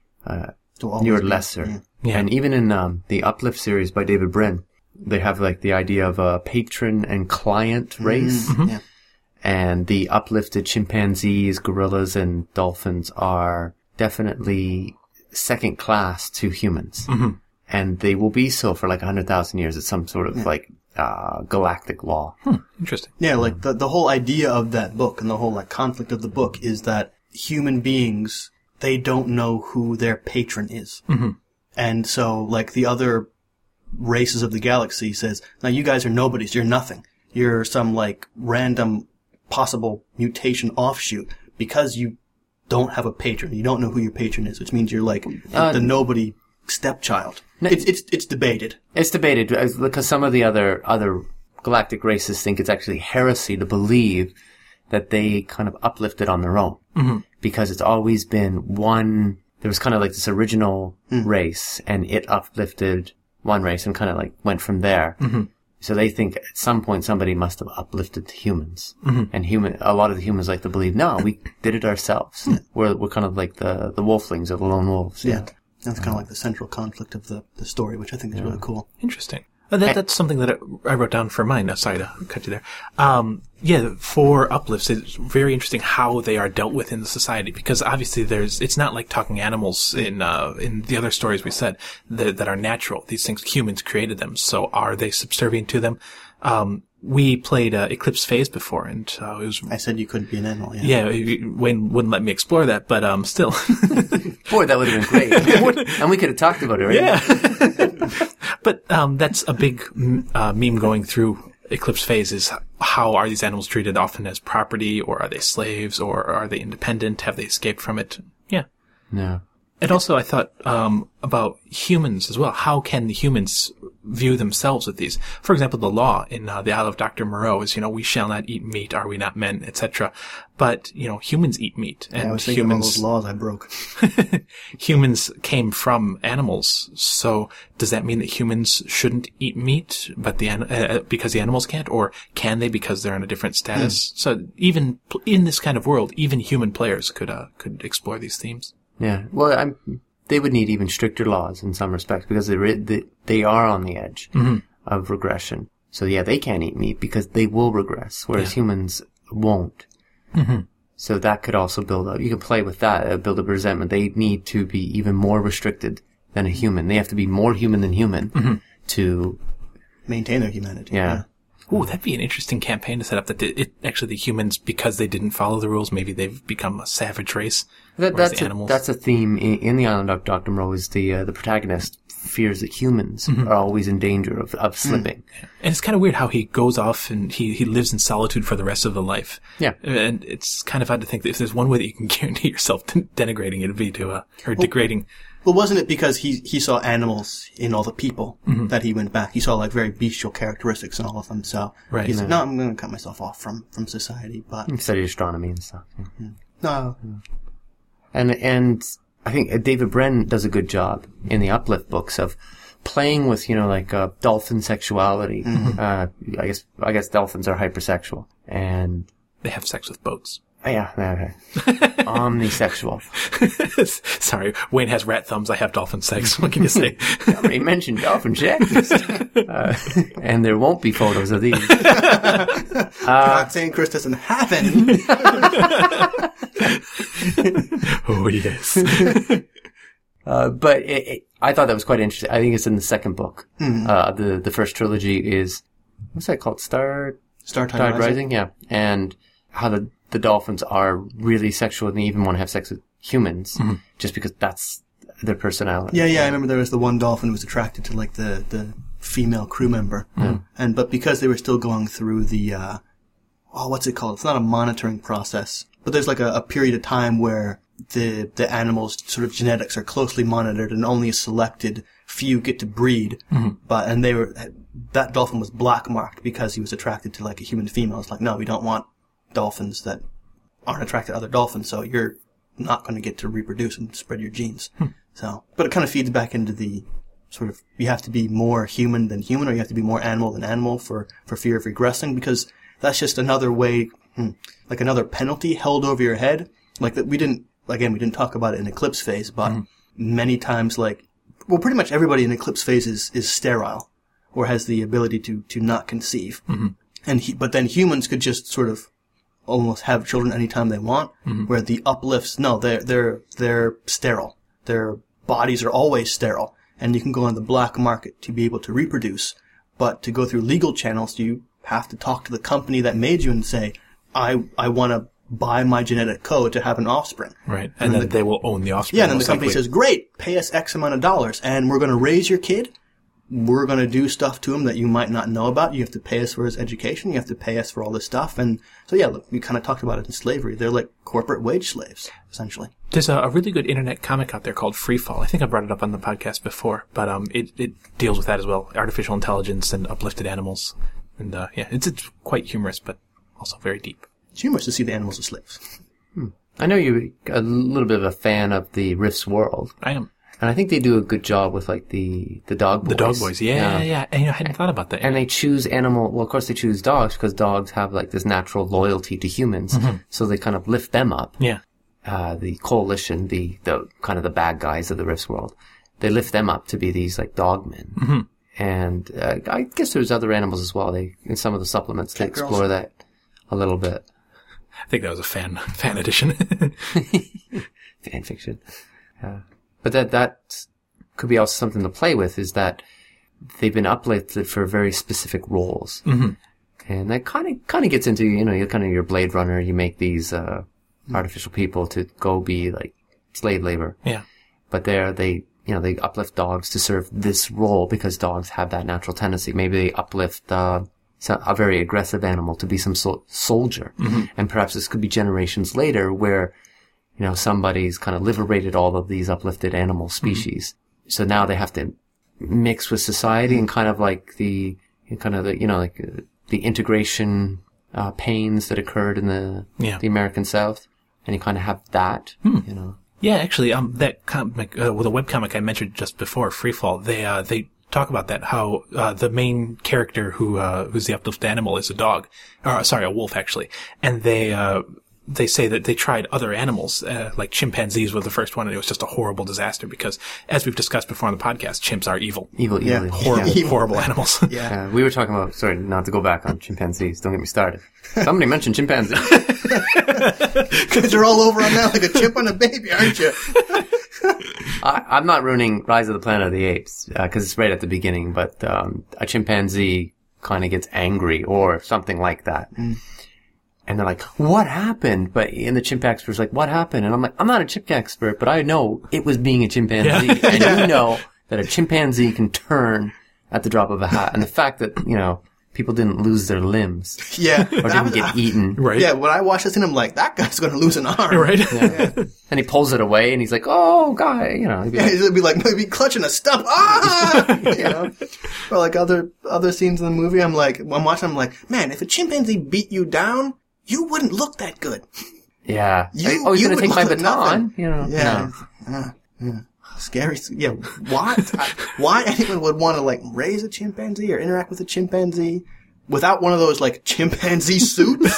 you're lesser. Yeah. And even in the Uplift series by David Brin, they have like the idea of a patron and client race. Yeah. And the uplifted chimpanzees, gorillas, and dolphins are definitely second class to humans. And they will be so for like 100,000 years. It's some sort of like galactic law. Interesting. Yeah, like the whole idea of that book and the whole like conflict of the book is that human beings, they don't know who their patron is. And so like the other races of the galaxy says, now you guys are nobodies, you're nothing. You're some like random possible mutation offshoot because you don't have a patron. You don't know who your patron is, which means you're like the nobody stepchild. No, it's debated. It's debated because some of the other galactic races think it's actually heresy to believe that they kind of uplifted on their own. Because it's always been one, there was kind of like this original race, and it uplifted one race and kind of like went from there. So they think at some point somebody must have uplifted the humans. And a lot of the humans like to believe, no, we did it ourselves. We're kind of like the wolflings or the lone wolves. Yeah. That's kind of like the central conflict of the story, which I think is really cool. Interesting. That's something that I wrote down for mine. Sorry to cut you there. For uplifts, it's very interesting how they are dealt with in the society, because obviously it's not like talking animals in the other stories we said that are natural. These things, humans created them. So are they subservient to them? We played Eclipse Phase before, and it was... I said you couldn't be an animal, yeah. Wayne wouldn't let me explore that, but still. Boy, that would have been great. And we could have talked about it, right? Yeah. But that's a big meme going through Eclipse Phase, is how are these animals treated, often as property, or are they slaves, or are they independent? Have they escaped from it? Yeah. Yeah. And also I thought about humans as well. How can the humans view themselves with these? For example, the law in the Isle of Dr. Moreau is, we shall not eat meat, are we not men, etc. But, humans eat meat. And I was thinking about those laws I broke. Humans came from animals. So does that mean that humans shouldn't eat meat, but because the animals can't? Or can they because they're in a different status? So even in this kind of world, even human players could explore these themes. Yeah, well, they would need even stricter laws in some respects, because they are on the edge of regression. So yeah, they can't eat meat because they will regress, whereas humans won't. So that could also build up. You can play with that, build up resentment. They need to be even more restricted than a human. They have to be more human than human to maintain their humanity. Yeah. Ooh, that'd be an interesting campaign to set up. That actually the humans, because they didn't follow the rules, maybe they've become a savage race. That's the animals. That's a theme in the Island of Dr. Moreau. Is the protagonist fears that humans are always in danger of slipping. And it's kind of weird how he goes off and he lives in solitude for the rest of the life. Yeah. And it's kind of odd to think that if there's one way that you can guarantee yourself denigrating, it'd be or degrading. Well, wasn't it because he saw animals in all the people that he went back? He saw like very bestial characteristics in all of them. So Right. he said, no, I'm going to cut myself off from society. But He studied astronomy and stuff. Yeah. no, And I think David Bren does a good job in the Uplift books of playing with, dolphin sexuality. I guess dolphins are hypersexual. And, They have sex with boats. okay. Omnisexual. Sorry, Wayne has rat thumbs. I have dolphin sex. What can you say? Somebody mentioned dolphin sex. And there won't be photos of these. not saying Chris doesn't have any. Oh, yes. But I thought that was quite interesting. I think it's in the second book. The first trilogy is, what's that called? Startide Rising? Yeah. And how the dolphins are really sexual and they even want to have sex with humans just because that's their personality. Yeah. I remember there was the one dolphin who was attracted to like the female crew member, but because they were still going through the what's it called? It's not a monitoring process, but there's like a period of time where the animals' sort of genetics are closely monitored and only a selected few get to breed. And that dolphin was black marked because he was attracted to like a human female. It's like, no, we don't want dolphins that aren't attracted to other dolphins, so you're not going to get to reproduce and spread your genes. So, but it kind of feeds back into the sort of, you have to be more human than human, or you have to be more animal than animal for fear of regressing, because that's just another way, like another penalty held over your head. Like that we didn't talk about it in Eclipse phase, but many times pretty much everybody in Eclipse phase is sterile or has the ability to not conceive. But then humans could just sort of almost have children anytime they want, where the uplifts, no, they're sterile. Their bodies are always sterile, and you can go on the black market to be able to reproduce. But to go through legal channels, you have to talk to the company that made you and say, I want to buy my genetic code to have an offspring. Right. And then they will own the offspring. Yeah, and then the company says, great, pay us X amount of dollars, and we're going to raise your kid. We're going to do stuff to him that you might not know about. You have to pay us for his education. You have to pay us for all this stuff. And so, yeah, look, we kind of talked about it in slavery. They're like corporate wage slaves, essentially. There's a really good internet comic out there called Freefall. I think I brought it up on the podcast before, but it deals with that as well. Artificial intelligence and uplifted animals. And it's quite humorous, but also very deep. It's humorous to see the animals as slaves. I know you're a little bit of a fan of the Rifts world. I am. And I think they do a good job with like the dog boys. The dog boys, yeah. And I hadn't thought about that. And they choose well, of course they choose dogs because dogs have like this natural loyalty to humans. So they kind of lift them up. Yeah. The coalition, the kind of the bad guys of the Rifts world, they lift them up to be these like dogmen. And I guess there's other animals as well. In some of the supplements, they explore that a little bit. I think that was a fan edition. Fan fiction. But that could be also something to play with, is that they've been uplifted for very specific roles. And that kind of gets into, you're kind of your Blade Runner, you make these artificial people to go be like slave labor. Yeah. But they uplift dogs to serve this role because dogs have that natural tendency. Maybe they uplift a very aggressive animal to be some soldier. And perhaps this could be generations later where somebody's kind of liberated all of these uplifted animal species. So now they have to mix with society and kind of like the integration pains that occurred in the American South. And you kind of have that, Yeah, actually, that comic, the webcomic I mentioned just before, Freefall, they talk about that, how the main character who's the uplifted animal is a dog. A wolf, actually. And they they say that they tried other animals, like chimpanzees was the first one, and it was just a horrible disaster because, as we've discussed before on the podcast, chimps are evil. Evil. Horrible animals. Yeah. We were talking about, sorry, not to go back on chimpanzees. Don't get me started. Somebody mentioned chimpanzees. Because you're all over on that like a chimp on a baby, aren't you? I'm not ruining Rise of the Planet of the Apes, because it's right at the beginning, but a chimpanzee kind of gets angry or something like that. And they're like, what happened? But in the chimp expert's like, what happened? And I'm like, I'm not a chimp expert, but I know it was being a chimpanzee. Yeah. And you know that a chimpanzee can turn at the drop of a hat. And the fact that, people didn't lose their limbs. Yeah. Or didn't get eaten. Right. Yeah, when I watch this and I'm like, that guy's going to lose an arm. Right. Yeah. And he pulls it away and he's like, oh, guy, he'd be Yeah, like, he'll be like, maybe clutching a stump. Ah! Or like other scenes in the movie, I'm watching, I'm like, man, if a chimpanzee beat you down, you wouldn't look that good. yeah. You he's would going to take my look baton. nothing. No. Yeah. Scary. Yeah. Why anyone would want to raise a chimpanzee or interact with a chimpanzee without one of those chimpanzee suits?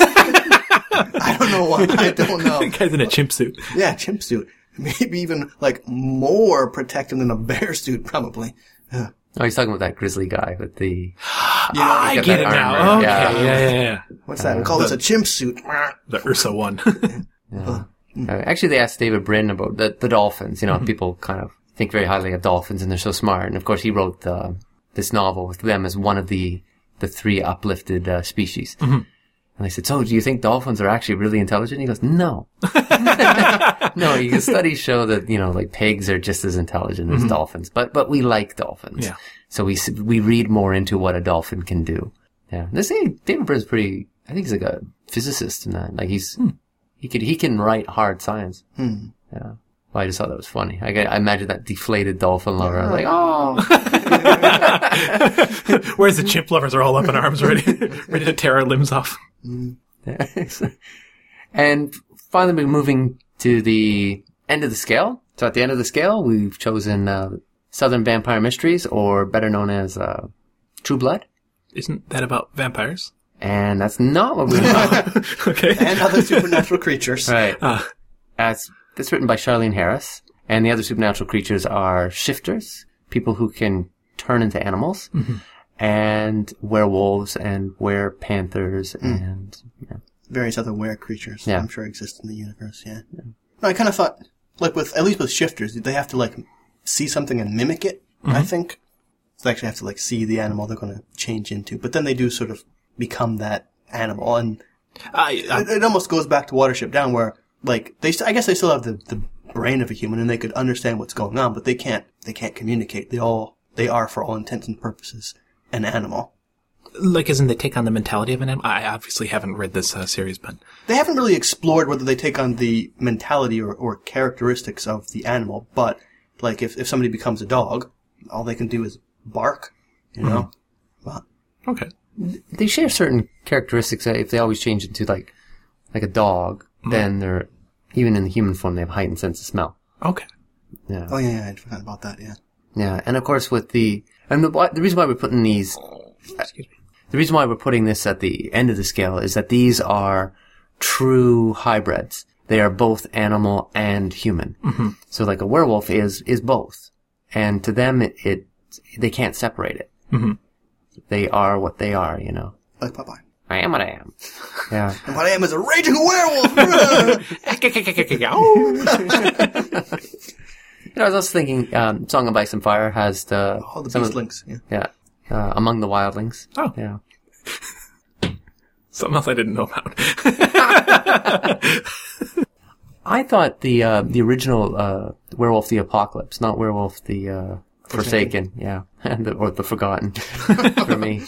I don't know why. I don't know. The guy's in a chimp suit. Yeah, chimp suit. Maybe even more protective than a bear suit, probably. Oh, he's talking about that grizzly guy with the... I got get that it now. armor. Okay. Yeah. Yeah. What's that? We call this a chimp suit. The Ursa one. Actually, they asked David Brin about the dolphins. People kind of think very highly of dolphins and they're so smart. And of course, he wrote this novel with them as one of the three uplifted species. Mm-hmm. And I said, so do you think dolphins are actually really intelligent? He goes, no. No, studies show that, pigs are just as intelligent as dolphins. But we like dolphins. Yeah. So we read more into what a dolphin can do. Yeah. They say David Brin's pretty, I think he's like a physicist in that. Like he can write hard science. Yeah. Well, I just thought that was funny. I imagine that deflated dolphin lover. I was like, oh. Whereas the chimp lovers are all up in arms ready to tear our limbs off. And finally, we're moving to the end of the scale. So at the end of the scale, we've chosen Southern Vampire Mysteries, or better known as True Blood. Isn't that about vampires? And that's not what we're about. Okay. And other supernatural creatures. Right. That's written by Charlene Harris. And the other supernatural creatures are shifters, people who can turn into animals, and werewolves and were-panthers and... Various other were creatures Yeah. I'm sure exist in the universe, yeah. No, I kind of thought, at least with shifters, they have to, see something and mimic it, I think. So they actually have to, see the animal they're going to change into. But then they do sort of become that animal. And it almost goes back to Watership Down where, I guess they still have the brain of a human and they could understand what's going on, but they can't communicate. They are, for all intents and purposes, an animal. As in they take on the mentality of an animal? I obviously haven't read this series, but... They haven't really explored whether they take on the mentality or characteristics of the animal, but, if somebody becomes a dog, all they can do is bark, But, Okay. They share certain characteristics. If they always change into, like a dog, then they're... Even in the human form, they have heightened sense of smell. Okay. Yeah. oh yeah, I forgot about that, yeah. Yeah, and of course with the reason why we're putting these... Excuse me. The reason why we're putting this at the end of the scale is that these are true hybrids. They are both animal and human. Mm-hmm. So a werewolf is both. And to them, they can't separate it. Mm-hmm. They are what they are, Like Popeye. I am what I am. Yeah. And what I am is a raging werewolf! I was also thinking, Song of Ice and Fire has the beastlinks, yeah. Yeah. Among the Wildlings. Oh. Yeah. Something else I didn't know about. I thought the original, Werewolf the Apocalypse, not Werewolf the, Forsaken. Yeah. or the Forgotten. For me.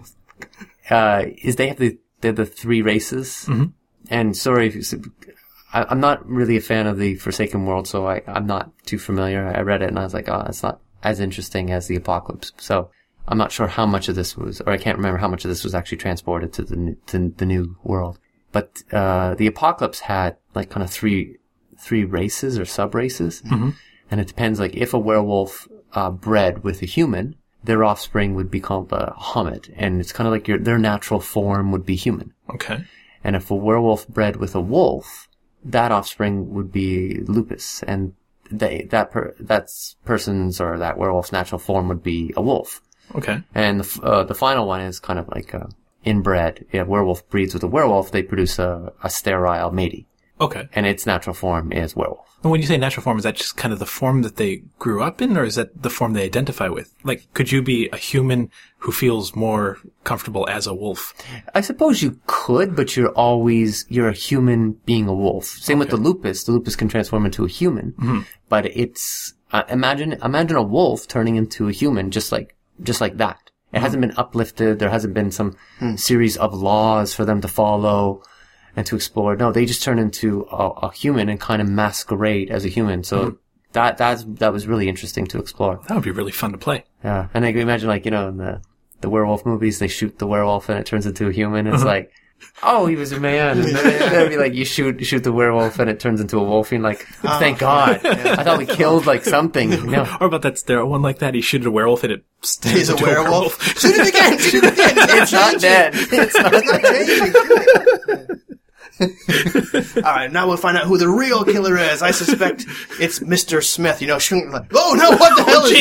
Is they're the three races. Mm-hmm. And sorry if I'm not really a fan of the Forsaken world, so I'm not too familiar. I read it and I was like, oh, it's not as interesting as the Apocalypse. So I'm not sure how much of this was, or I can't remember how much of this was actually transported to the new world. But the Apocalypse had kind of three races or sub races, and it depends. If a werewolf bred with a human, their offspring would be called a Homid, and it's kind of their natural form would be human. Okay. And if a werewolf bred with a wolf, that offspring would be lupus, and that person's or that werewolf's natural form would be a wolf. Okay. And the final one is kind of like inbred. If a werewolf breeds with a werewolf, they produce a sterile matey. Okay. And its natural form is werewolf. And when you say natural form, is that just kind of the form that they grew up in, or is that the form they identify with? Like, could you be a human who feels more comfortable as a wolf? I suppose you could, but you're a human being a wolf. Same with the lupus. The lupus can transform into a human, but it's, imagine a wolf turning into a human just like that. It hasn't been uplifted. There hasn't been some series of laws for them to follow and to explore. No, they just turn into a human and kind of masquerade as a human. So that was really interesting to explore. That would be really fun to play. Yeah. And I can imagine, like, in the werewolf movies, they shoot the werewolf and it turns into a human. It's like, oh, he was a man. And then it'd be like, you shoot the werewolf and it turns into a wolf. And like, thank God. I thought we killed like something. Or about that sterile one like that. He shooted a werewolf and it stays a werewolf. Shoot it again. Shoot it again. It's not dead. It's not changing. All right, now we'll find out who the real killer is. I suspect it's Mr. Smith. Shooting like, oh no, what the hell is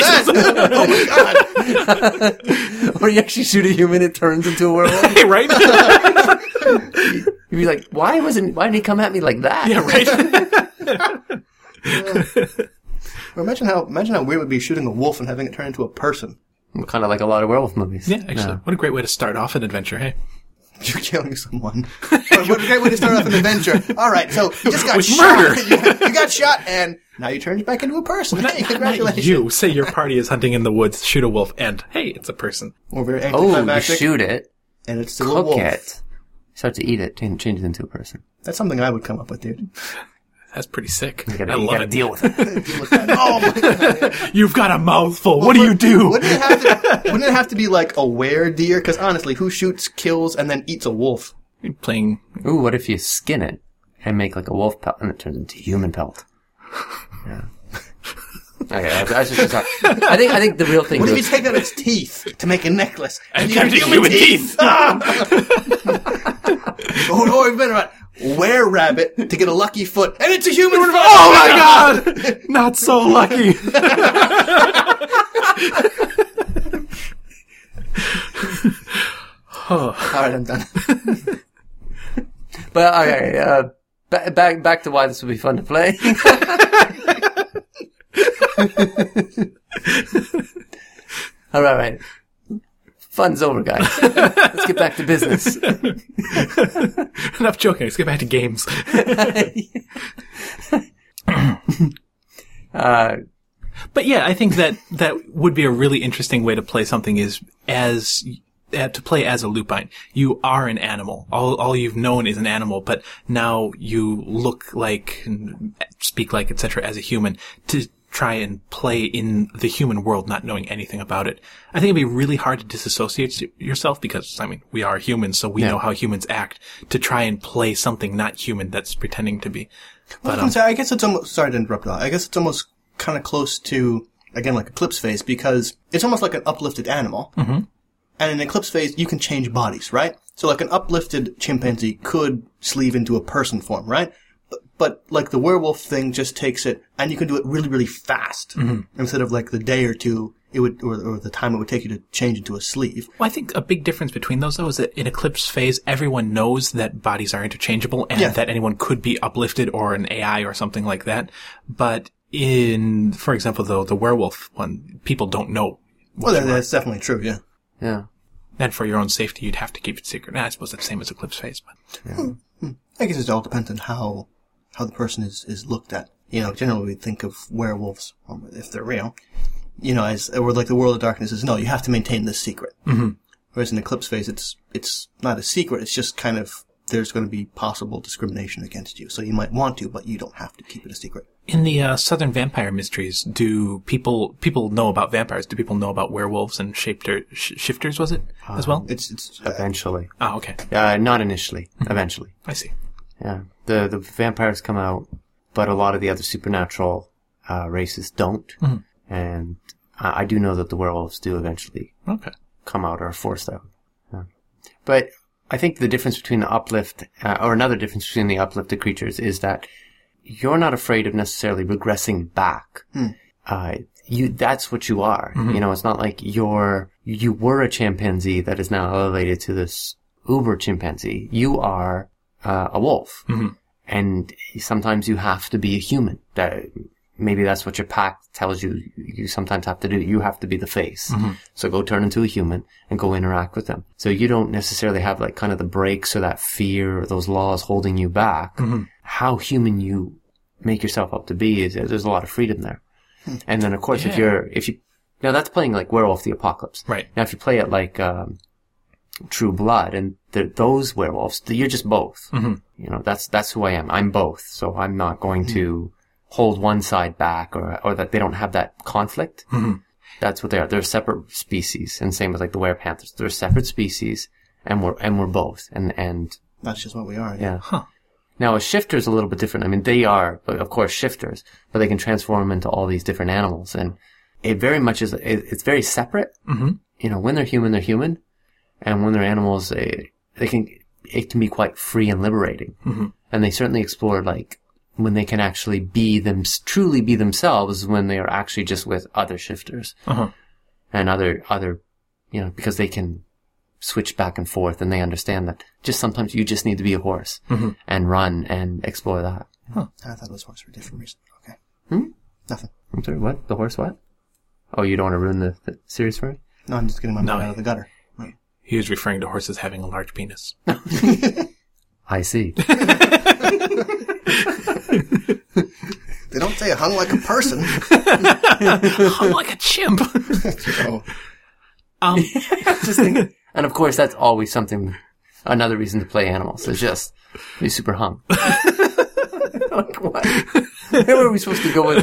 that? Oh my God! Or you actually shoot a human, it turns into a werewolf. Right? You'd be like, why didn't he come at me like that? Yeah, right. Well, imagine how weird it would be shooting a wolf and having it turn into a person. Kind of like a lot of werewolf movies. Yeah, actually. What a great way to start off an adventure, hey? You're killing someone. What a great way to start off an adventure. All right, so you just got shot. Murder. You got shot, and now you turned back into a person. Hey, congratulations. Not you. Say your party is hunting in the woods, shoot a wolf, and hey, it's a person. Or very you anticlimactic. shoot it, and it's still a wolf. Cook it, start to eat it, change it into a person. That's something I would come up with, dude. That's pretty sick. You gotta deal with it. Deal with that. Oh my God. You've got a mouthful. What do you do? Wouldn't it have to be like a were-deer? Because honestly, who shoots, kills, and then eats a wolf? You're playing. Ooh, what if you skin it and make like a wolf pelt and it turns into human pelt? Yeah. Okay, I think the real thing. What if you take out its teeth to make a necklace and you have human teeth? Or even about were-rabbit to get a lucky foot, and it's a human foot. Oh my God! Not so lucky. All right, I'm done. But okay, back to why this would be fun to play. All right. Fun's over, guys. Let's get back to business. Enough joking. Let's get back to games. But yeah, I think that would be a really interesting way to play something is to play as a lupine. You are an animal. All you've known is an animal, but now you look like and speak like, etc. as a human to try and play in the human world, not knowing anything about it. I think it'd be really hard to disassociate yourself because, we are humans, so we know how humans act, to try and play something not human that's pretending to be. But, I guess it's almost, sorry to interrupt, I guess it's almost kind of close to, again, like Eclipse Phase, because it's almost like an uplifted animal. Mm-hmm. And in Eclipse Phase, you can change bodies, right? So like an uplifted chimpanzee could sleeve into a person form, right? But like the werewolf thing just takes it, and you can do it really, really fast. Mm-hmm. Instead of like the day or two it would, or the time it would take you to change into a sleeve. Well, I think a big difference between those though is that in Eclipse Phase, everyone knows that bodies are interchangeable and that anyone could be uplifted or an AI or something like that. But in, for example, the werewolf one, people don't know. Well, that's definitely true, yeah. Yeah. And for your own safety, you'd have to keep it secret. I suppose that's the same as Eclipse Phase, but. Yeah. I guess it all depends on how the person is looked at. Generally we think of werewolves, if they're real, or like the World of Darkness is, no, you have to maintain this secret. Mm-hmm. Whereas in Eclipse Phase, it's not a secret, it's just kind of, there's going to be possible discrimination against you. So you might want to, but you don't have to keep it a secret. In the Southern Vampire Mysteries, do people know about vampires? Do people know about werewolves and shifters, was it, as well? It's eventually. Oh, okay. Not initially. Eventually. I see. Yeah. The vampires come out, but a lot of the other supernatural races don't. Mm-hmm. And I do know that the werewolves do eventually come out or are forced out. Yeah. But I think the difference between the uplift, or another difference between the uplifted creatures is that you're not afraid of necessarily regressing back. That's what you are. You know, it's not like you were a chimpanzee that is now elevated to this uber chimpanzee. You are a wolf. And sometimes you have to be a human. Maybe that's what your pack tells you you sometimes have to do. You have to be the face. So go turn into a human and go interact with them. So you don't necessarily have like kind of the brakes or that fear or those laws holding you back. How human you make yourself up to be there's a lot of freedom there. And then of course if you now that's playing like Werewolf the Apocalypse. Right. Now if you play it like True Blood and those werewolves, you're just both. You know, that's who I am. I'm both. So I'm not going to hold one side back or that they don't have that conflict. That's what they are. They're separate species. And same with like the werepanthers. They're separate species and we're both. And that's just what we are. Yeah. Now a shifter is a little bit different. I mean, they are, of course, shifters, but they can transform into all these different animals. And it very much is, it's very separate. You know, when they're human. And when they're animals, it can be quite free and liberating. And they certainly explore like when they can actually truly be themselves when they are actually just with other shifters. And other, you know, because they can switch back and forth and they understand that just sometimes you just need to be a horse and run and explore that. I thought those horses were different reason. Okay. Nothing. I'm sorry, what? The horse what? Oh, you don't want to ruin the series for me? No, I'm just getting my mind out of the gutter. Right. He was referring to horses having a large penis. I see. They don't say hung like a person. Hung like a chimp. Just think, and of course, that's always another reason to play animals. Is just be super hung. Like what? Where were we supposed to go with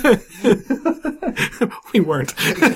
that? We weren't.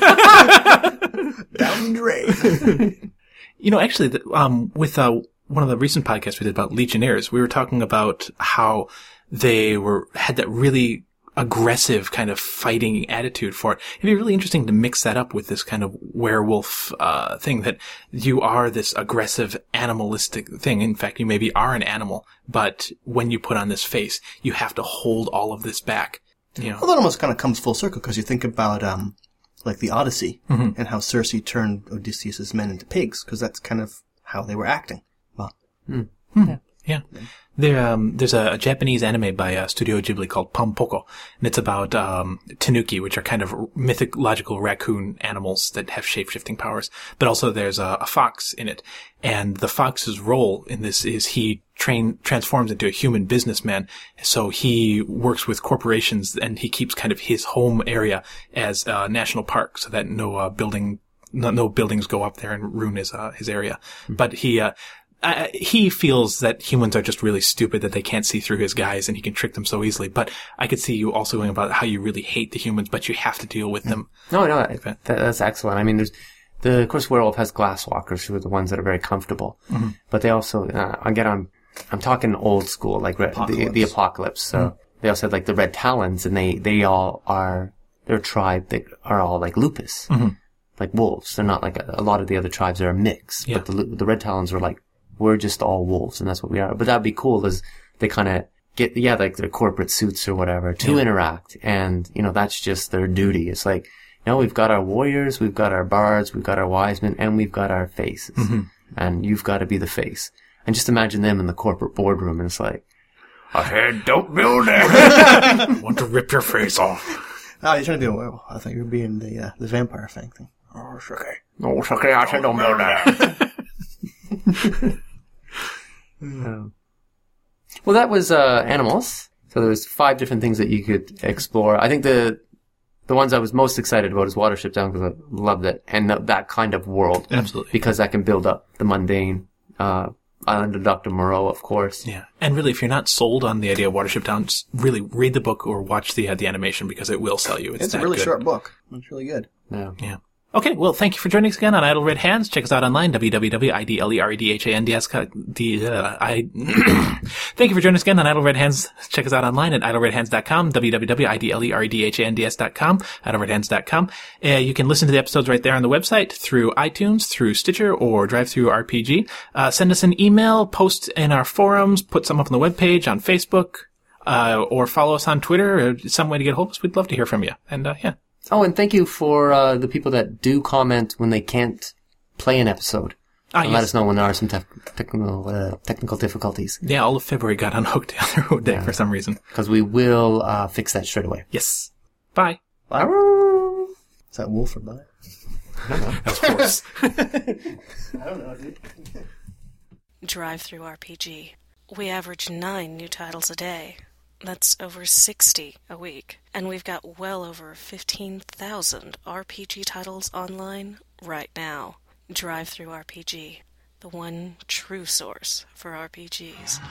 Down the drain. You know, actually, with one of the recent podcasts we did about Legionnaires, we were talking about how they had that really aggressive kind of fighting attitude for it. It'd be really interesting to mix that up with this kind of werewolf thing, that you are this aggressive animalistic thing. In fact, you maybe are an animal, but when you put on this face, you have to hold all of this back. You know? Well, that almost kind of comes full circle because you think about like the Odyssey and how Circe turned Odysseus' men into pigs, because that's kind of how they were acting. Well, yeah. There's a Japanese anime by Studio Ghibli called Pompoko, and it's about tanuki, which are kind of mythological raccoon animals that have shape-shifting powers. But also there's a fox in it, and the fox's role in this is he transforms into a human businessman. So he works with corporations, and he keeps kind of his home area as a national park, so that no buildings go up there and ruin his area. But he feels that humans are just really stupid, that they can't see through his guise and he can trick them so easily. But I could see you also going about how you really hate the humans, but you have to deal with them. No, that's excellent. I mean, of course, werewolf has glasswalkers who are the ones that are very comfortable. But they also, again, I'm talking old school, like the apocalypse. So they also had like the Red Talons, and they all are, they're a tribe that are all like lupus, like wolves. They're not like a lot of the other tribes. They're a mix. Yeah. But the Red Talons are like, we're just all wolves, and that's what we are. But that'd be cool, is they kind of get, like their corporate suits or whatever to interact. And, you know, that's just their duty. It's like, you know, we've got our warriors, we've got our bards, we've got our wise men, and we've got our faces. And you've got to be the face. And just imagine them in the corporate boardroom, and it's like, a head don't build it. I want to rip your face off. Oh, you're trying to be a werewolf. I thought you were being the vampire thing. Oh, it's okay. No, it's okay. I said don't build that. Well, that was animals. So there's 5 different things that you could explore. I think the ones I was most excited about is Watership Down, because I loved it, and that kind of world. Absolutely. Because that can build up the mundane. Island of Dr. Moreau, of course. Yeah. And really, if you're not sold on the idea of Watership Down, just really read the book or watch the animation, because it will sell you. It's a really short book. It's really good. Yeah. Yeah. Okay, well, thank you for joining us again on Idle Red Hands. Check us out online, www.idleredhands.com. Thank you for joining us again on Idle Red Hands. Check us out online at idleredhands.com, www.idleredhands.com, idleredhands.com. You can listen to the episodes right there on the website, through iTunes, through Stitcher, or DriveThruRPG. Send us an email, post in our forums, put some up on the webpage, on Facebook, or follow us on Twitter, or some way to get a hold of us. We'd love to hear from you. And, yeah. Oh, and thank you for the people that do comment when they can't play an episode. And let us know when there are some technical difficulties. Yeah, all of February got unhooked the other day for some reason. Because we will fix that straight away. Yes. Bye. Is that wolf or bye? That's horse. I don't know, dude. DriveThruRPG. We average 9 new titles a day. That's over 60 a week. And we've got well over 15,000 RPG titles online right now. DriveThruRPG, the one true source for RPGs.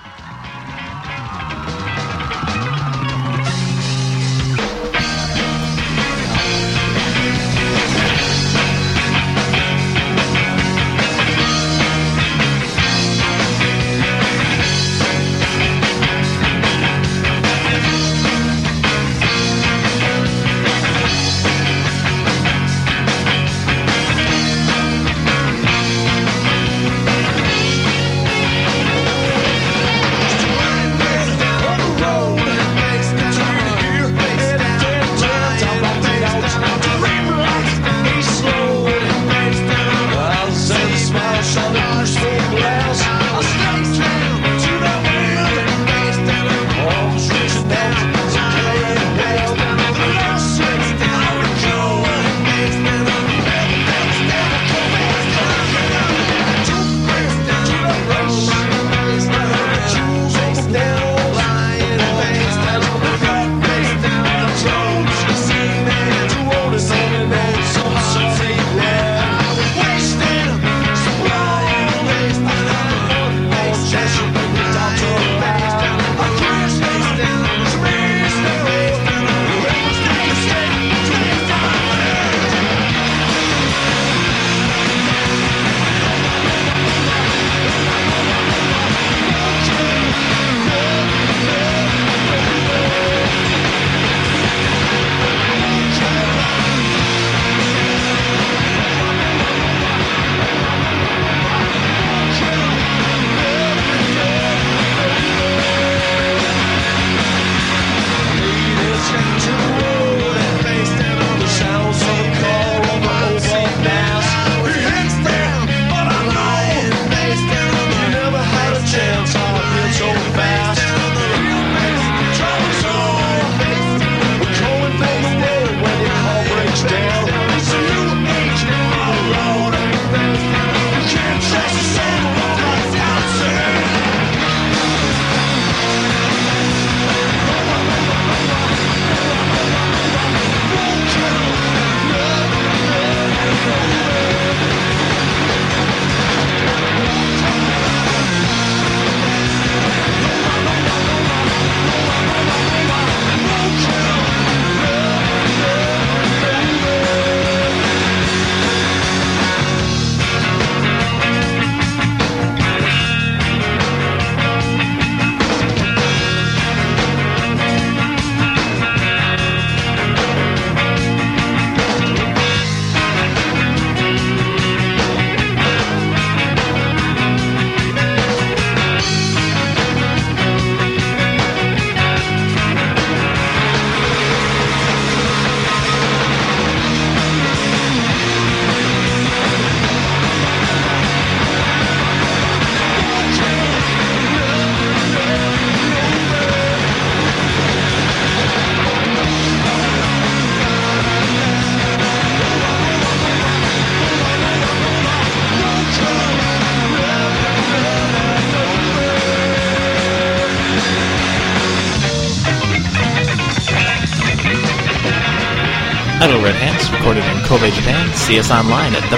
Idle Red Hands, recorded in Kobe, Japan. See us online at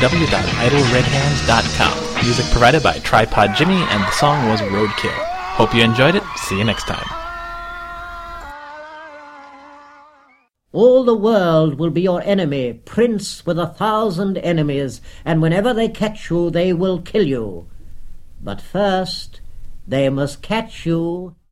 www.idleredhands.com. Music provided by Tripod Jimmy, and the song was Roadkill. Hope you enjoyed it. See you next time. All the world will be your enemy, prince with 1,000 enemies, and whenever they catch you, they will kill you. But first, they must catch you